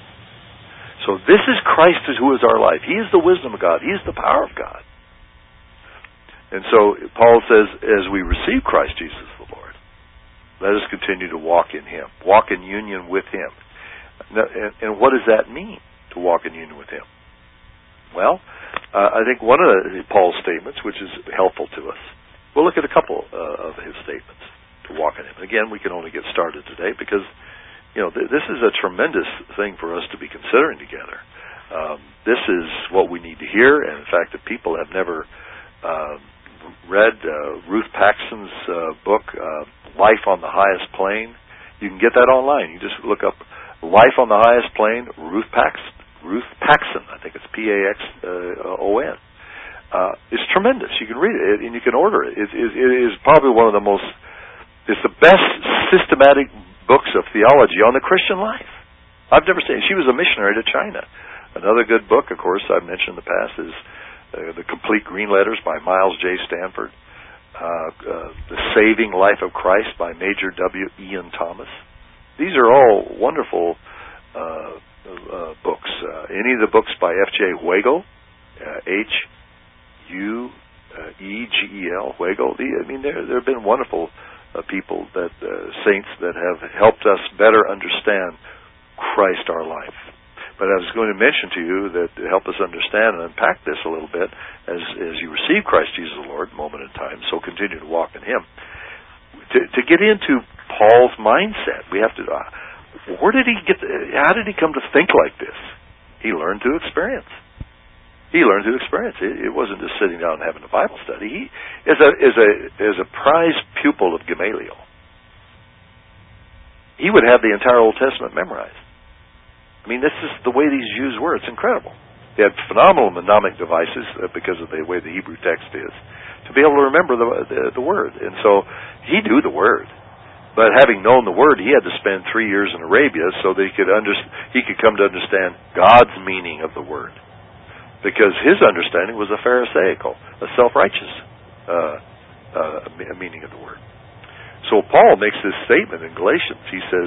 So this is Christ who is our life. He is the wisdom of God. He is the power of God. And so Paul says, as we receive Christ Jesus the Lord, let us continue to walk in Him, walk in union with Him. And, and what does that mean, to walk in union with Him? Well, uh, I think one of the, Paul's statements, which is helpful to us, we'll look at a couple uh, of his statements to walk in Him. Again, we can only get started today because, you know, th- this is a tremendous thing for us to be considering together. Um, this is what we need to hear, and in fact, if people have never uh, read uh, Ruth Paxson's uh, book, uh, Life on the Highest Plane, you can get that online. You just look up Life on the Highest Plane, Ruth Paxson. Ruth Paxson, I think it's P A X O N. Uh, it's tremendous. You can read it and you can order it. It, it. it is probably one of the most, it's the best systematic books of theology on the Christian life. I've never seen it. She was a missionary to China. Another good book, of course, I've mentioned in the past, is uh, The Complete Green Letters by Miles J. Stanford. Uh, uh, The Saving Life of Christ by Major W. Ian Thomas. These are all wonderful uh Uh, books. Uh, any of the books by F J Huego, uh, H U E G E L, Huego. The, I mean, there there have been wonderful uh, people, that uh, saints that have helped us better understand Christ our life. But I was going to mention to you that to help us understand and unpack this a little bit, as as you receive Christ Jesus the Lord, moment in time, so continue to walk in Him. To, to get into Paul's mindset, we have to. Uh, Where did he get? How did he come to think like this? He learned through experience. He learned through experience. It, it wasn't just sitting down and having a Bible study. He is a is a is a prize pupil of Gamaliel. he would have the entire Old Testament memorized. I mean, this is the way these Jews were. It's incredible. They had phenomenal mnemonic devices uh, because of the way the Hebrew text is, to be able to remember the, the, the Word. And so he knew the Word. But having known the Word, he had to spend three years in Arabia so that he could, under, he could come to understand God's meaning of the Word. Because his understanding was a Pharisaical, a self-righteous uh, uh, meaning of the Word. So Paul makes this statement in Galatians. He says,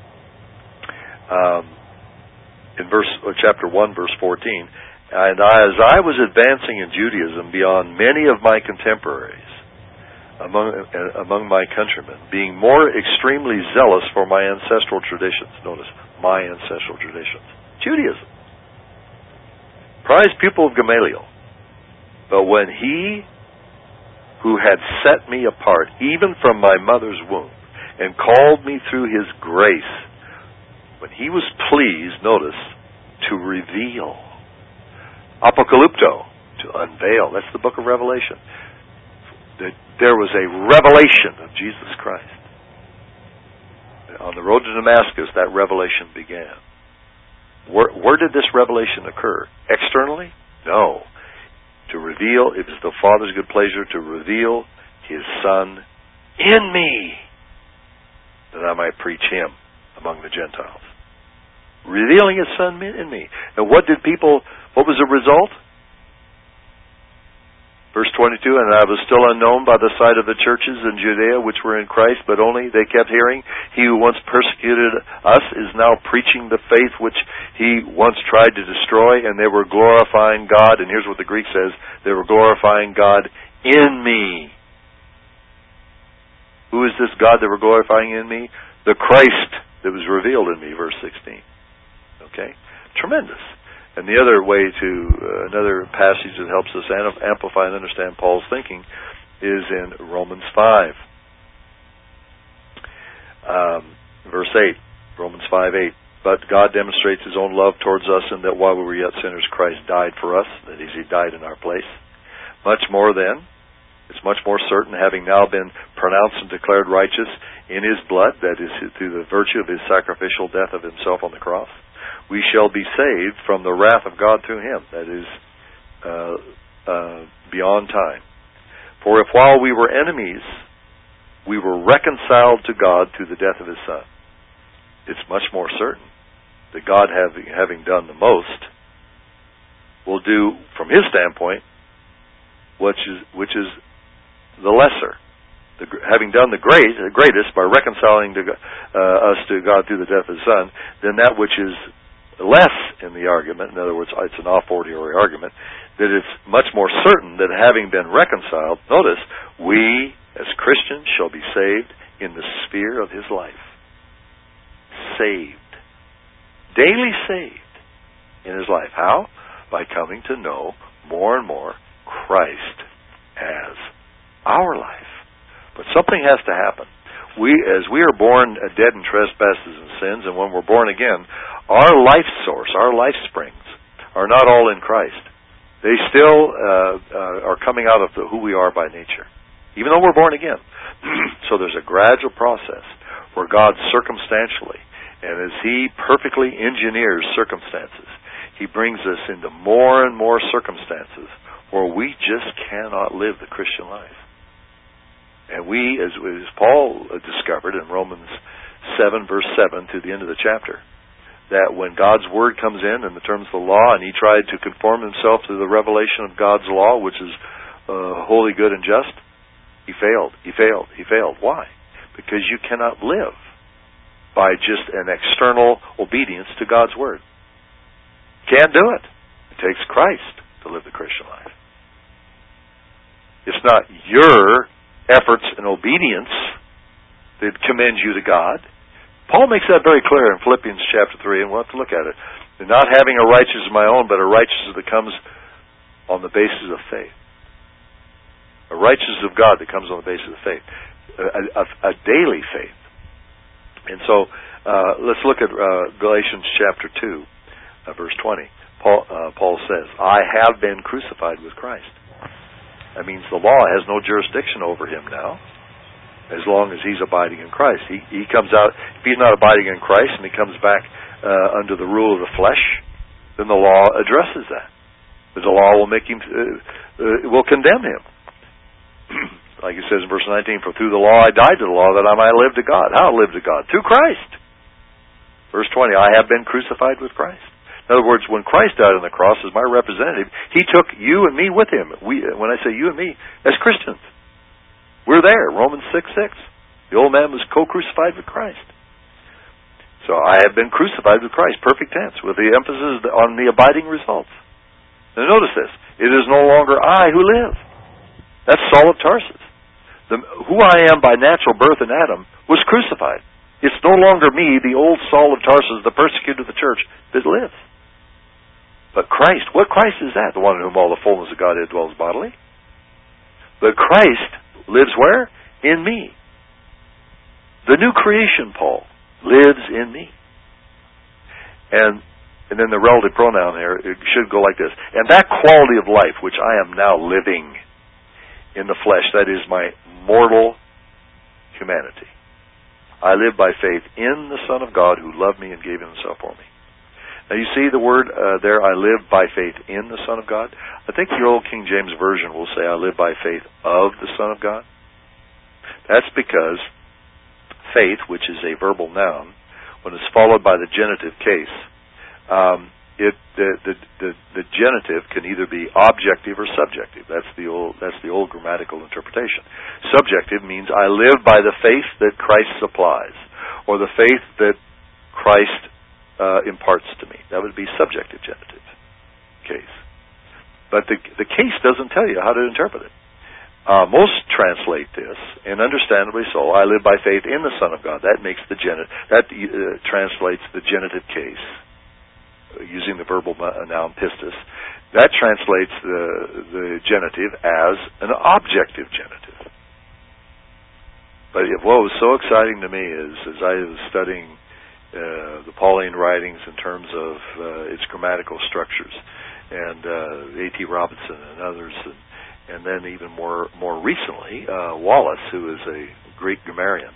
um, in verse uh, chapter one, verse fourteen, and I, as I was advancing in Judaism beyond many of my contemporaries, among uh, among my countrymen, being more extremely zealous for my ancestral traditions. Notice, my ancestral traditions. Judaism. Prized pupil of Gamaliel. But when he who had set me apart, even from my mother's womb, and called me through his grace, when he was pleased, notice, to reveal. Apocalypto, to unveil. That's the book of Revelation. There was a revelation of Jesus Christ. On the road to Damascus, that revelation began. Where, where did this revelation occur? Externally? No. To reveal, it was the Father's good pleasure to reveal his Son in me, that I might preach him among the Gentiles. Revealing his Son in me. And what did people, what was the result? Verse twenty-two, and I was still unknown by the sight of the churches in Judea which were in Christ, but only they kept hearing, he who once persecuted us is now preaching the faith which he once tried to destroy, and they were glorifying God, and here's what the Greek says, they were glorifying God in me. Who is this God that were glorifying in me? The Christ that was revealed in me, verse sixteen. Okay? Tremendous. And the other way to, uh, another passage that helps us amplify and understand Paul's thinking is in Romans five. Um, verse eight. Romans five eight. But God demonstrates his own love towards us in that while we were yet sinners, Christ died for us. That is, he died in our place. Much more then, it's much more certain, having now been pronounced and declared righteous in his blood, that is, through the virtue of his sacrificial death of himself on the cross, we shall be saved from the wrath of God through him, that is, uh, uh, beyond time. For if while we were enemies, we were reconciled to God through the death of his Son, it's much more certain that God, having, having done the most, will do, from his standpoint, which is, which is the lesser. The, having done the great, the greatest by reconciling to, uh, us to God through the death of his Son, then that which is less in the argument, in other words, it's an a fortiori argument, that it's much more certain that having been reconciled, notice, we as Christians shall be saved in the sphere of his life. Saved. Daily saved in his life. How? By coming to know more and more Christ as our life. But something has to happen. We, as we are born dead in trespasses and sins, and when we're born again, our life source, our life springs, are not all in Christ. They still uh, uh, are coming out of the, who we are by nature, even though we're born again. So there's a gradual process where God circumstantially, and as he perfectly engineers circumstances, he brings us into more and more circumstances where we just cannot live the Christian life. And we, as, as Paul discovered in Romans seven, verse seven, to the end of the chapter, that when God's Word comes in in the terms of the law, and he tried to conform himself to the revelation of God's law, which is uh, holy, good, and just, he failed, he failed, he failed. Why? Because you cannot live by just an external obedience to God's Word. Can't do it. It takes Christ to live the Christian life. It's not your efforts and obedience that commends you to God. Paul makes that very clear in Philippians chapter three, and we'll have to look at it. And not having a righteousness of my own, but a righteousness that comes on the basis of faith. A righteousness of God that comes on the basis of faith. A, a, a daily faith. And so, uh, let's look at uh, Galatians chapter two, uh, verse twenty. Paul, uh, Paul says, I have been crucified with Christ. That means the law has no jurisdiction over him now. as long as he's abiding in Christ. He he comes out, if he's not abiding in Christ and he comes back uh, under the rule of the flesh, then the law addresses that. But the law will make him, uh, uh, will condemn him. Like it says in verse nineteen, for through the law I died to the law that I might live to God. How live to God? Through Christ. Verse twenty, I have been crucified with Christ. In other words, when Christ died on the cross as my representative, He took you and me with Him. We, when I say you and me, as Christians, we're there. Romans six six. The old man was co-crucified with Christ. So I have been crucified with Christ, perfect tense, with the emphasis on the abiding results. Now notice this. It is no longer I who live. That's Saul of Tarsus. The, who I am by natural birth in Adam was crucified. It's no longer me, the old Saul of Tarsus, the persecutor of the church, that lives. But Christ, what Christ is that? The one in whom all the fullness of Godhead dwells bodily? But Christ lives where? In me. The new creation, Paul, lives in me. And and then the relative pronoun there, it should go like this. And that quality of life which I am now living in the flesh, that is my mortal humanity, I live by faith in the Son of God who loved me and gave Himself for me. Now you see the word uh, there, I live by faith in the Son of God. I think the old King James Version will say, I live by faith of the Son of God. That's because faith, which is a verbal noun, when it's followed by the genitive case, um, it the, the the the genitive can either be objective or subjective. That's the old that's the old grammatical interpretation. Subjective means I live by the faith that Christ supplies, or the faith that Christ Uh, imparts to me. That would be subjective genitive case. But the the case doesn't tell you how to interpret it. Uh, most translate this, and understandably so, I live by faith in the Son of God. That makes the genitive, that uh, translates the genitive case, uh, using the verbal noun pistis. That translates the, the genitive as an objective genitive. But what was so exciting to me is, as I was studying Uh, the Pauline writings in terms of uh, its grammatical structures, and uh, A T Robinson and others, and, and then even more more recently, uh, Wallace, who is a Greek grammarian.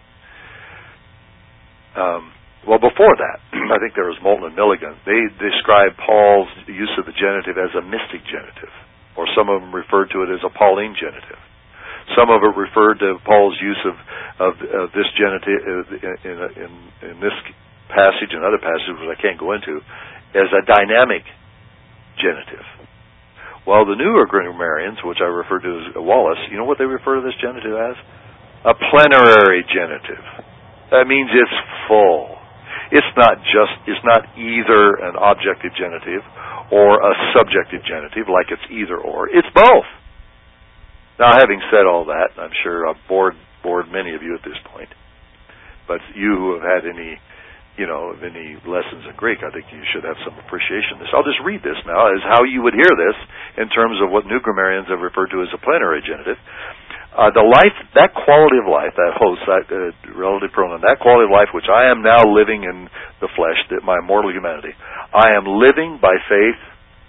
Um, well, before that, I think there was Moulton and Milligan. They described Paul's use of the genitive as a mystic genitive, or some of them referred to it as a Pauline genitive. Some of it referred to Paul's use of of, of this genitive in, in, in this passage and other passages, which I can't go into, as a dynamic genitive. Well, the newer grammarians, which I refer to as Wallace, you know what they refer to this genitive as? A plenary genitive. That means it's full. It's not just, it's not either an objective genitive or a subjective genitive, like it's either or. It's both. Now, having said all that, I'm sure I've bored, bored many of you at this point, but you who have had any you know, any lessons in Greek, I think you should have some appreciation of this. I'll just read this now as how you would hear this in terms of what new grammarians have referred to as a plenary genitive. Uh, the life, that quality of life, that host, that uh, relative pronoun, that quality of life which I am now living in the flesh, that my mortal humanity, I am living by faith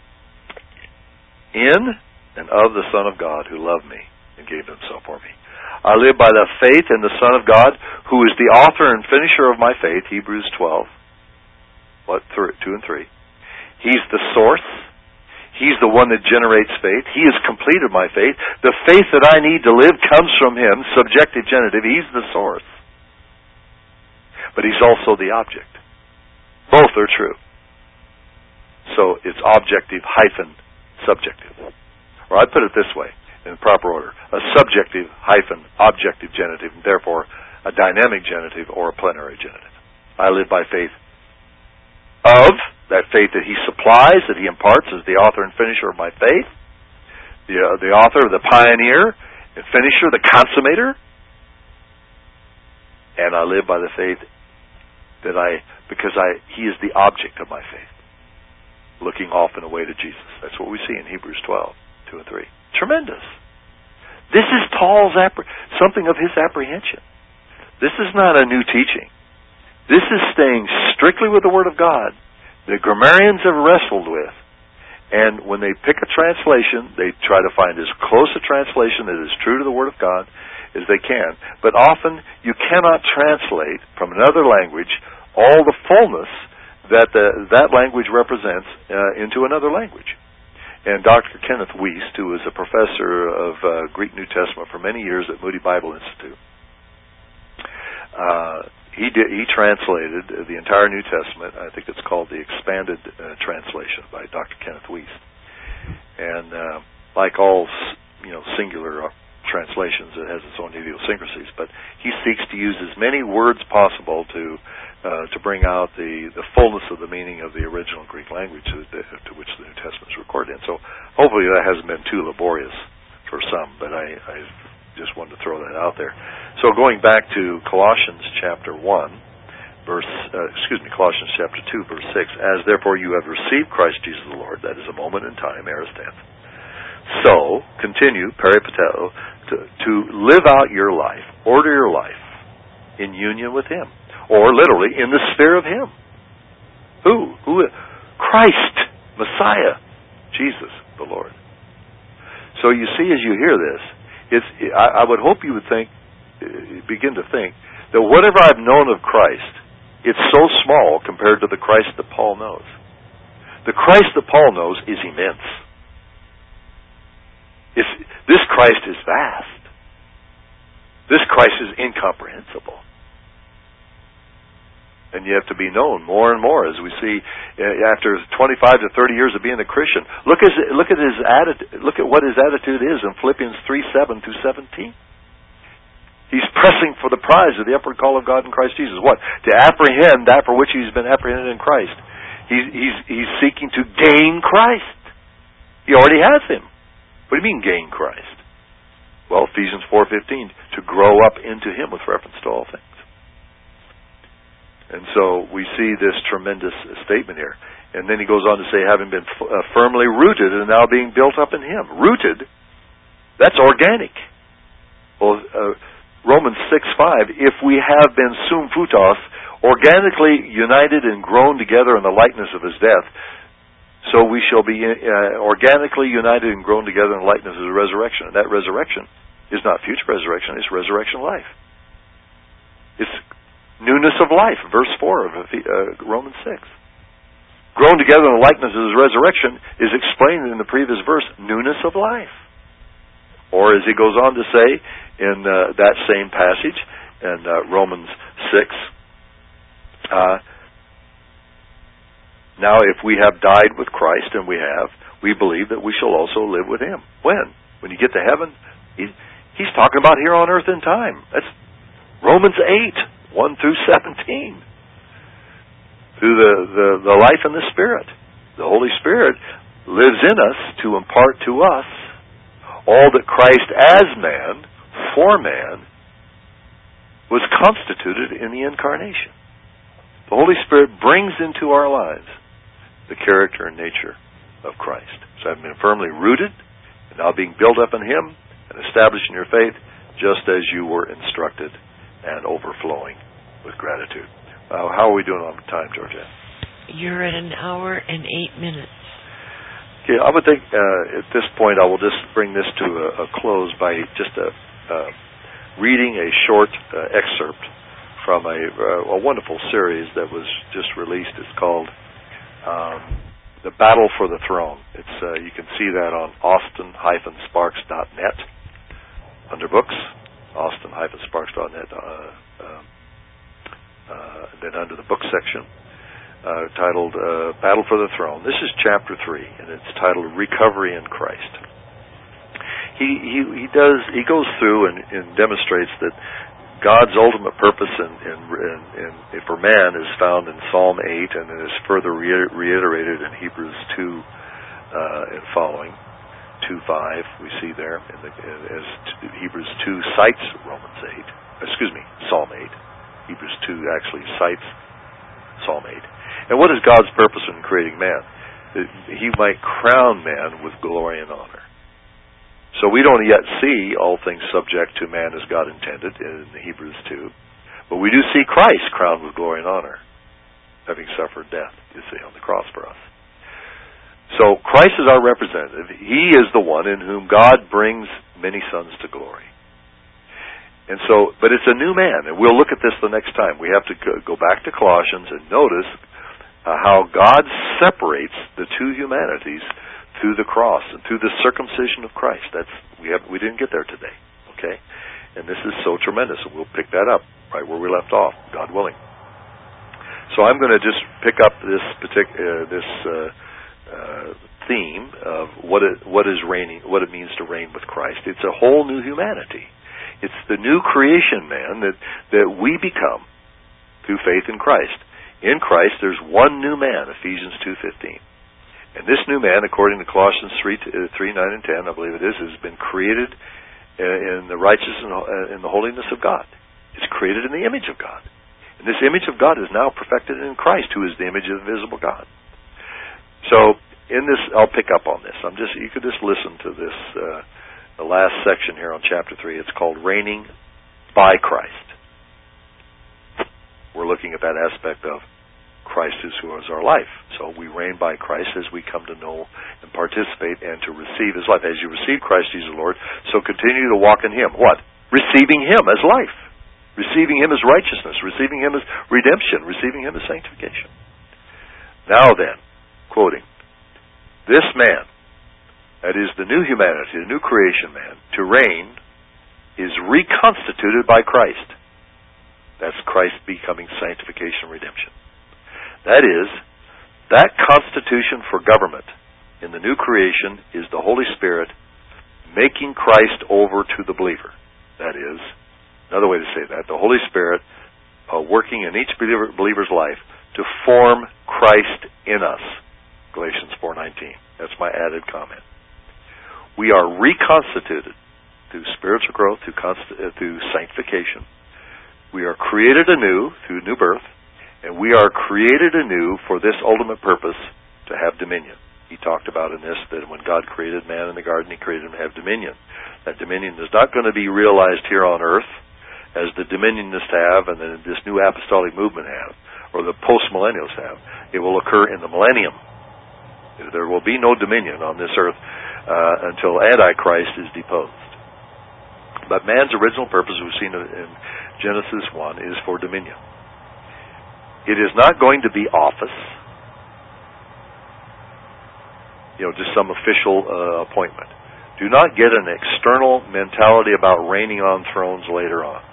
in and of the Son of God who loved me and gave Himself for me. I live by the faith in the Son of God, who is the author and finisher of my faith, Hebrews twelve, what, two and three. He's the source. He's the one that generates faith. He has completed my faith. The faith that I need to live comes from Him, subjective genitive. He's the source. But He's also the object. Both are true. So it's objective hyphen subjective. Or I'd put it this way, in proper order. A subjective hyphen objective genitive, and therefore a dynamic genitive or a plenary genitive. I live by faith of, that faith that He supplies, that He imparts as the author and finisher of my faith, the, uh, the author, the pioneer, the finisher, the consummator. And I live by the faith that I, because I, He is the object of my faith, looking off and away to Jesus. That's what we see in Hebrews twelve, two and three. Tremendous. This is Paul's, appre- something of his apprehension. This is not a new teaching. This is staying strictly with the Word of God that grammarians have wrestled with. And when they pick a translation, they try to find as close a translation that is true to the Word of God as they can. But often you cannot translate from another language all the fullness that the, that language represents uh, into another language. And Doctor Kenneth Wuest, who was a professor of uh, Greek New Testament for many years at Moody Bible Institute, uh, he did, he translated the entire New Testament. I think it's called the Expanded uh, Translation by Doctor Kenneth Wuest. And uh, like all you know singular translations, it has its own idiosyncrasies. But he seeks to use as many words possible to uh, to bring out the, the fullness of the meaning of the original Greek language to, the, to which the New Testament is recorded in. So hopefully that hasn't been too laborious for some, but I, I just wanted to throw that out there. So going back to Colossians chapter one, verse, uh, excuse me, Colossians chapter two, verse six, as therefore you have received Christ Jesus the Lord, that is a moment in time, aorist tense. So, continue, peripateo, to, to live out your life, order your life in union with Him. Or literally, in the sphere of Him. Who? Who? Christ, Messiah, Jesus, the Lord. So you see, as you hear this, it's, I, I would hope you would think, begin to think, that whatever I've known of Christ, it's so small compared to the Christ that Paul knows. The Christ that Paul knows is immense. It's, this Christ is vast. This Christ is incomprehensible. And you have to be known more and more, as we see uh, after twenty-five to thirty years of being a Christian. Look, as, look at his attitude. Look at what his attitude is in Philippians three seven through seventeen. He's pressing for the prize of the upward call of God in Christ Jesus. What? To apprehend that for which he's been apprehended in Christ. He's he's he's seeking to gain Christ. He already has Him. What do you mean gain Christ? Well, Ephesians four fifteen, to grow up into Him with reference to all things. And so we see this tremendous statement here. And then he goes on to say, having been f- uh, firmly rooted and now being built up in Him. Rooted, that's organic. Well, uh, Romans six five, if we have been sum futos, organically united and grown together in the likeness of His death, so we shall be uh, organically united and grown together in the likeness of His resurrection. And that resurrection is not future resurrection, it's resurrection life. It's newness of life, verse four of uh, Romans six. Grown together in the likeness of His resurrection is explained in the previous verse, newness of life. Or as he goes on to say in uh, that same passage in uh, Romans six, uh, now if we have died with Christ, and we have, we believe that we shall also live with Him. When? When you get to heaven? He, he's talking about here on earth in time. That's Romans eight. one through seventeen. Through the, the, the life and the Spirit. The Holy Spirit lives in us to impart to us all that Christ as man, for man, was constituted in the Incarnation. The Holy Spirit brings into our lives the character and nature of Christ. So I've been firmly rooted, and now being built up in Him, and established in your faith, just as you were instructed, and overflowing with gratitude. Uh, how are we doing on time, Georgette?
You're at an hour and eight minutes.
Okay, I would think uh, at this point I will just bring this to a, a close by just a, uh, reading a short uh, excerpt from a, uh, a wonderful series that was just released. It's called um, The Battle for the Throne. It's uh, you can see that on austin dash sparks dot net under books. austin dash sparks dot net, uh, uh, uh, then under the book section, uh, titled uh, Battle for the Throne. This is chapter three, and it's titled Recovery in Christ. He he, he does he goes through and, and demonstrates that God's ultimate purpose in, in, in, in, for man is found in Psalm eight, and it is further reiterated in Hebrews two uh, and following. two five we see there in the, as Hebrews two cites Romans eight, excuse me, Psalm eight. Hebrews two actually cites Psalm eight. And what is God's purpose in creating man? That He might crown man with glory and honor. So we don't yet see all things subject to man as God intended in Hebrews two, but we do see Christ crowned with glory and honor, having suffered death, you see, on the cross for us. So Christ is our representative. He is the one in whom God brings many sons to glory. And so, but it's a new man, and we'll look at this the next time. We have to go back to Colossians and notice uh, how God separates the two humanities through the cross and through the circumcision of Christ. That's we have we didn't get there today, okay? And this is so tremendous, and we'll pick that up right where we left off, God willing. So I'm going to just pick up this partic- uh, this uh, uh, theme of what it, what is reigning, what it means to reign with Christ. It's a whole new humanity. It's the new creation man that that we become through faith in Christ. In Christ, there's one new man, Ephesians two fifteen. And this new man, according to Colossians three, nine, and ten, I believe it is, has been created in the righteousness and in the holiness of God. It's created in the image of God. And this image of God is now perfected in Christ, who is the image of the invisible God. So, in this, I'll pick up on this. I'm just, you could just listen to this, uh, the last section here on chapter three. It's called Reigning by Christ. We're looking at that aspect of Christ is who is our life. So we reign by Christ as we come to know and participate and to receive His life. As you receive Christ Jesus Lord, so continue to walk in Him. What? Receiving Him as life. Receiving Him as righteousness. Receiving Him as redemption. Receiving Him as sanctification. Now then, quoting, this man, that is the new humanity, the new creation man, to reign is reconstituted by Christ. That's Christ becoming sanctification and redemption. That is, that constitution for government in the new creation is the Holy Spirit making Christ over to the believer. That is, another way to say that, the Holy Spirit uh, working in each believer, believer's life to form Christ in us. Galatians four nineteen. That's my added comment. We are reconstituted through spiritual growth, through, const- uh, through sanctification. We are created anew through new birth, and we are created anew for this ultimate purpose, to have dominion. He talked about in this that when God created man in the garden, He created him to have dominion. That dominion is not going to be realized here on earth as the dominionists have and then this new apostolic movement have, or the post-millennials have. It will occur in the millennium. There will be no dominion on this earth uh, until Antichrist is deposed. But man's original purpose, we've seen in Genesis one, is for dominion. It is not going to be office, you know, just some official uh, appointment. Do not get an external mentality about reigning on thrones later on.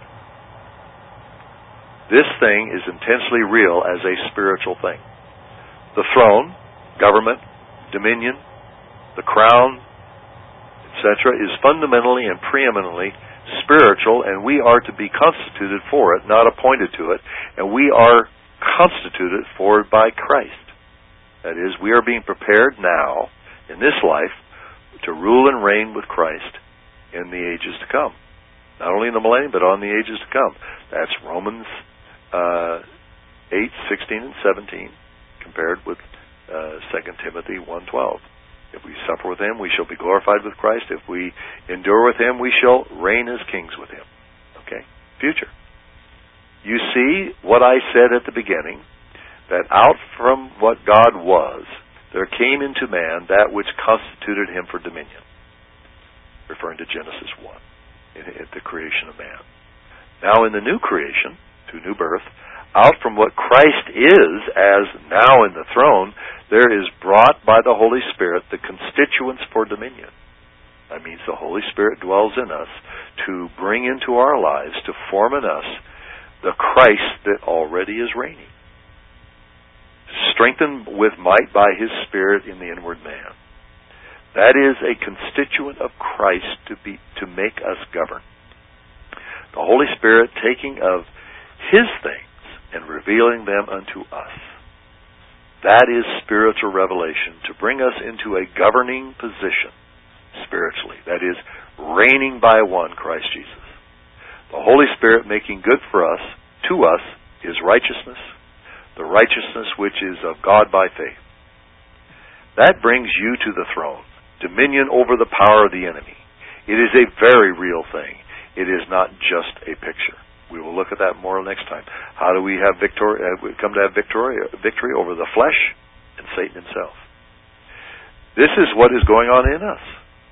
This thing is intensely real as a spiritual thing. The throne, government, dominion, the crown, et cetera, is fundamentally and preeminently spiritual, and we are to be constituted for it, not appointed to it, and we are constituted for it by Christ. That is, we are being prepared now, in this life, to rule and reign with Christ in the ages to come. Not only in the millennium, but on the ages to come. That's Romans uh, eight, sixteen, and seventeen, compared with uh, Second Timothy one twelve. If we suffer with Him, we shall be glorified with Christ. If we endure with Him, we shall reign as kings with Him. Okay? Future. You see what I said at the beginning, that out from what God was, there came into man that which constituted him for dominion. Referring to Genesis one, at the creation of man. Now in the new creation, through new birth, out from what Christ is as now in the throne, there is brought by the Holy Spirit the constituents for dominion. That means the Holy Spirit dwells in us to bring into our lives, to form in us the Christ that already is reigning. Strengthened with might by His Spirit in the inward man. That is a constituent of Christ to be to make us govern. The Holy Spirit taking of His things and revealing them unto us. That is spiritual revelation, to bring us into a governing position spiritually. That is, reigning by one, Christ Jesus. The Holy Spirit making good for us, to us, His righteousness, the righteousness which is of God by faith. That brings you to the throne, dominion over the power of the enemy. It is a very real thing. It is not just a picture. We will look at that more next time. How do we have victory? Uh, we come to have victory, victory over the flesh and Satan himself. This is what is going on in us.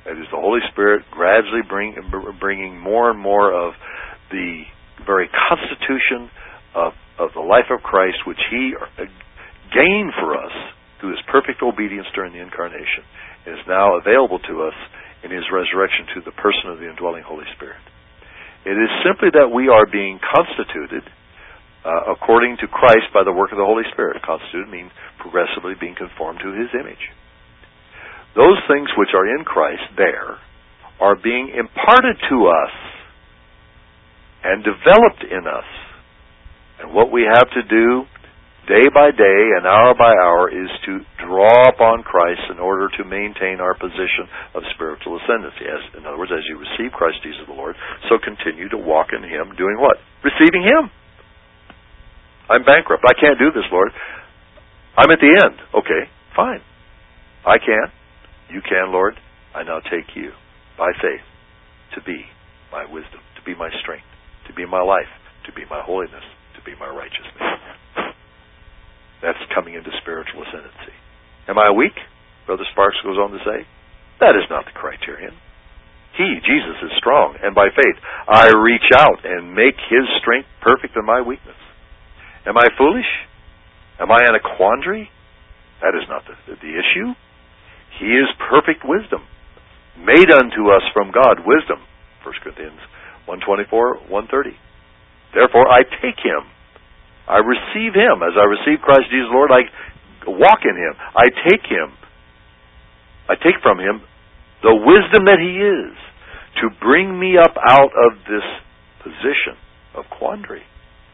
It is the Holy Spirit gradually bring, bringing more and more of the very constitution of, of the life of Christ, which He gained for us through His perfect obedience during the Incarnation, is now available to us in His resurrection to the person of the indwelling Holy Spirit. It is simply that we are being constituted uh, according to Christ by the work of the Holy Spirit. Constituted means progressively being conformed to His image. Those things which are in Christ there are being imparted to us and developed in us. And what we have to do day by day and hour by hour is to draw upon Christ in order to maintain our position of spiritual ascendancy. As, in other words, as you receive Christ Jesus the Lord, so continue to walk in Him, doing what? Receiving Him. I'm bankrupt. I can't do this, Lord. I'm at the end. Okay, fine. I can. You can, Lord. I now take you by faith to be my wisdom, to be my strength, to be my life, to be my holiness, to be my righteousness. That's coming into spiritual ascendancy. Am I weak? Brother Sparks goes on to say, that is not the criterion. He, Jesus, is strong, and by faith I reach out and make His strength perfect in my weakness. Am I foolish? Am I in a quandary? That is not the, the issue. He is perfect wisdom, made unto us from God wisdom. First Corinthians one twenty-four, one thirty. Therefore I take Him. I receive Him. As I receive Christ Jesus Lord, I walk in Him. I take Him. I take from Him the wisdom that He is to bring me up out of this position of quandary.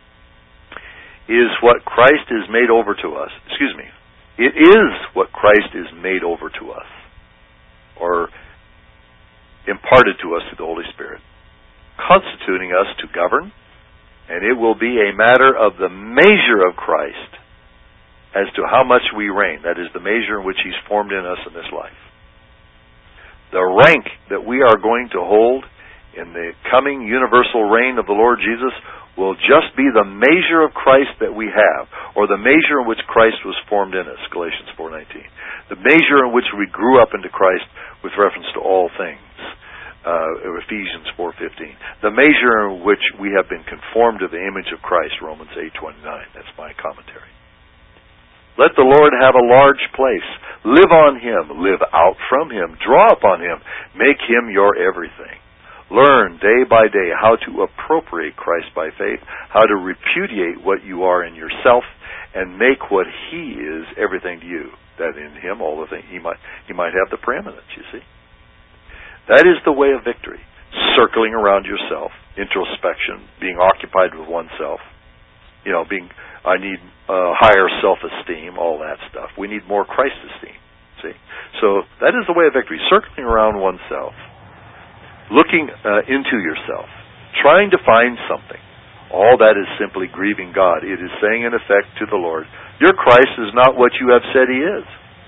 Is what Christ is made over to us. Excuse me. It is what Christ is made over to us, or imparted to us through the Holy Spirit, constituting us to govern, and it will be a matter of the measure of Christ as to how much we reign. That is the measure in which He's formed in us in this life. The rank that we are going to hold in the coming universal reign of the Lord Jesus will just be the measure of Christ that we have, or the measure in which Christ was formed in us, Galatians four nineteen. The measure in which we grew up into Christ with reference to all things, uh, Ephesians four fifteen. The measure in which we have been conformed to the image of Christ, Romans eight twenty-nine. That's my commentary. Let the Lord have a large place. Live on Him. Live out from Him. Draw upon Him. Make Him your everything. Learn day by day how to appropriate Christ by faith, how to repudiate what you are in yourself, and make what He is everything to you. That in Him, all the things, He might He might have the preeminence, you see. That is the way of victory. Circling around yourself, introspection, being occupied with oneself. You know, being, I need uh, higher self-esteem, all that stuff. We need more Christ-esteem, see. So that is the way of victory, circling around oneself. Looking uh, into yourself, trying to find something. All that is simply grieving God. It is saying in effect to the Lord, your Christ is not what you have said He is.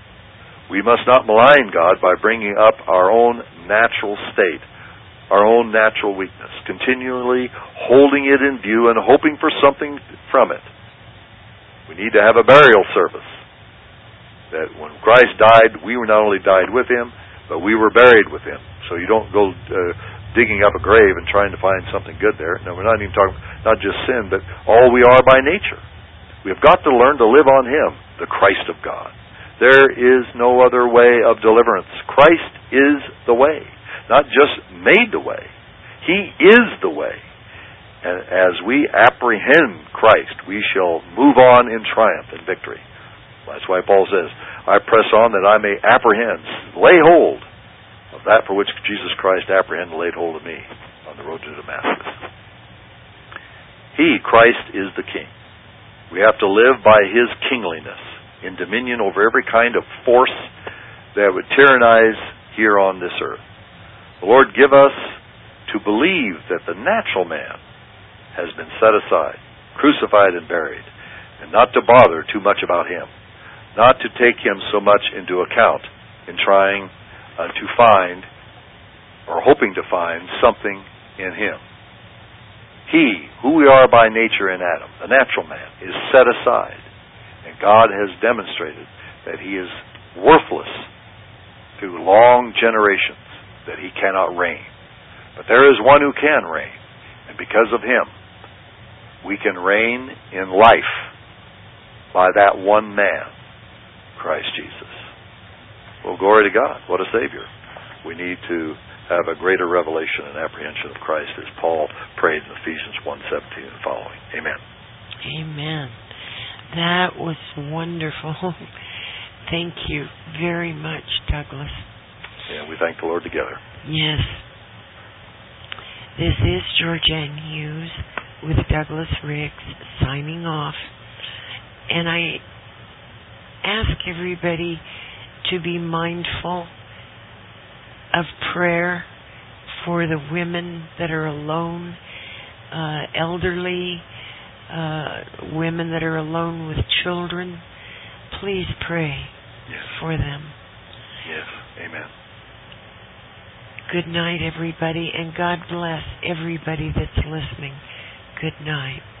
We must not malign God by bringing up our own natural state, our own natural weakness, continually holding it in view and hoping for something from it. We need to have a burial service. That when Christ died, we were not only died with Him, but we were buried with Him. So you don't go uh, digging up a grave and trying to find something good there. No, we're not even talking, not just sin, but all we are by nature. We've got to learn to live on Him, the Christ of God. There is no other way of deliverance. Christ is the way. Not just made the way. He is the way. And as we apprehend Christ, we shall move on in triumph and victory. That's why Paul says, I press on that I may apprehend, lay hold of that for which Jesus Christ apprehended and laid hold of me on the road to Damascus. He, Christ, is the King. We have to live by His kingliness in dominion over every kind of force that would tyrannize here on this earth. The Lord give us to believe that the natural man has been set aside, crucified and buried, and not to bother too much about him, not to take him so much into account in trying uh, to find or hoping to find something in him. He, who we are by nature in Adam, the natural man, is set aside, and God has demonstrated that he is worthless through long generations. that he cannot reign. But there is one who can reign. And because of him, we can reign in life by that one man, Christ Jesus. Well, glory to God. What a Savior. We need to have a greater revelation and apprehension of Christ as Paul prayed in Ephesians one seventeen and following. Amen.
Amen. That was wonderful. Thank you very much, Douglas.
And we thank the Lord together.
Yes. This is Georgianne Hughes with Douglas Riggs signing off. And I ask everybody to be mindful of prayer for the women that are alone, uh, elderly, uh, women that are alone with children. Please pray
yes.
for them.
Yes. Amen.
Good night, everybody, and God bless everybody that's listening. Good night.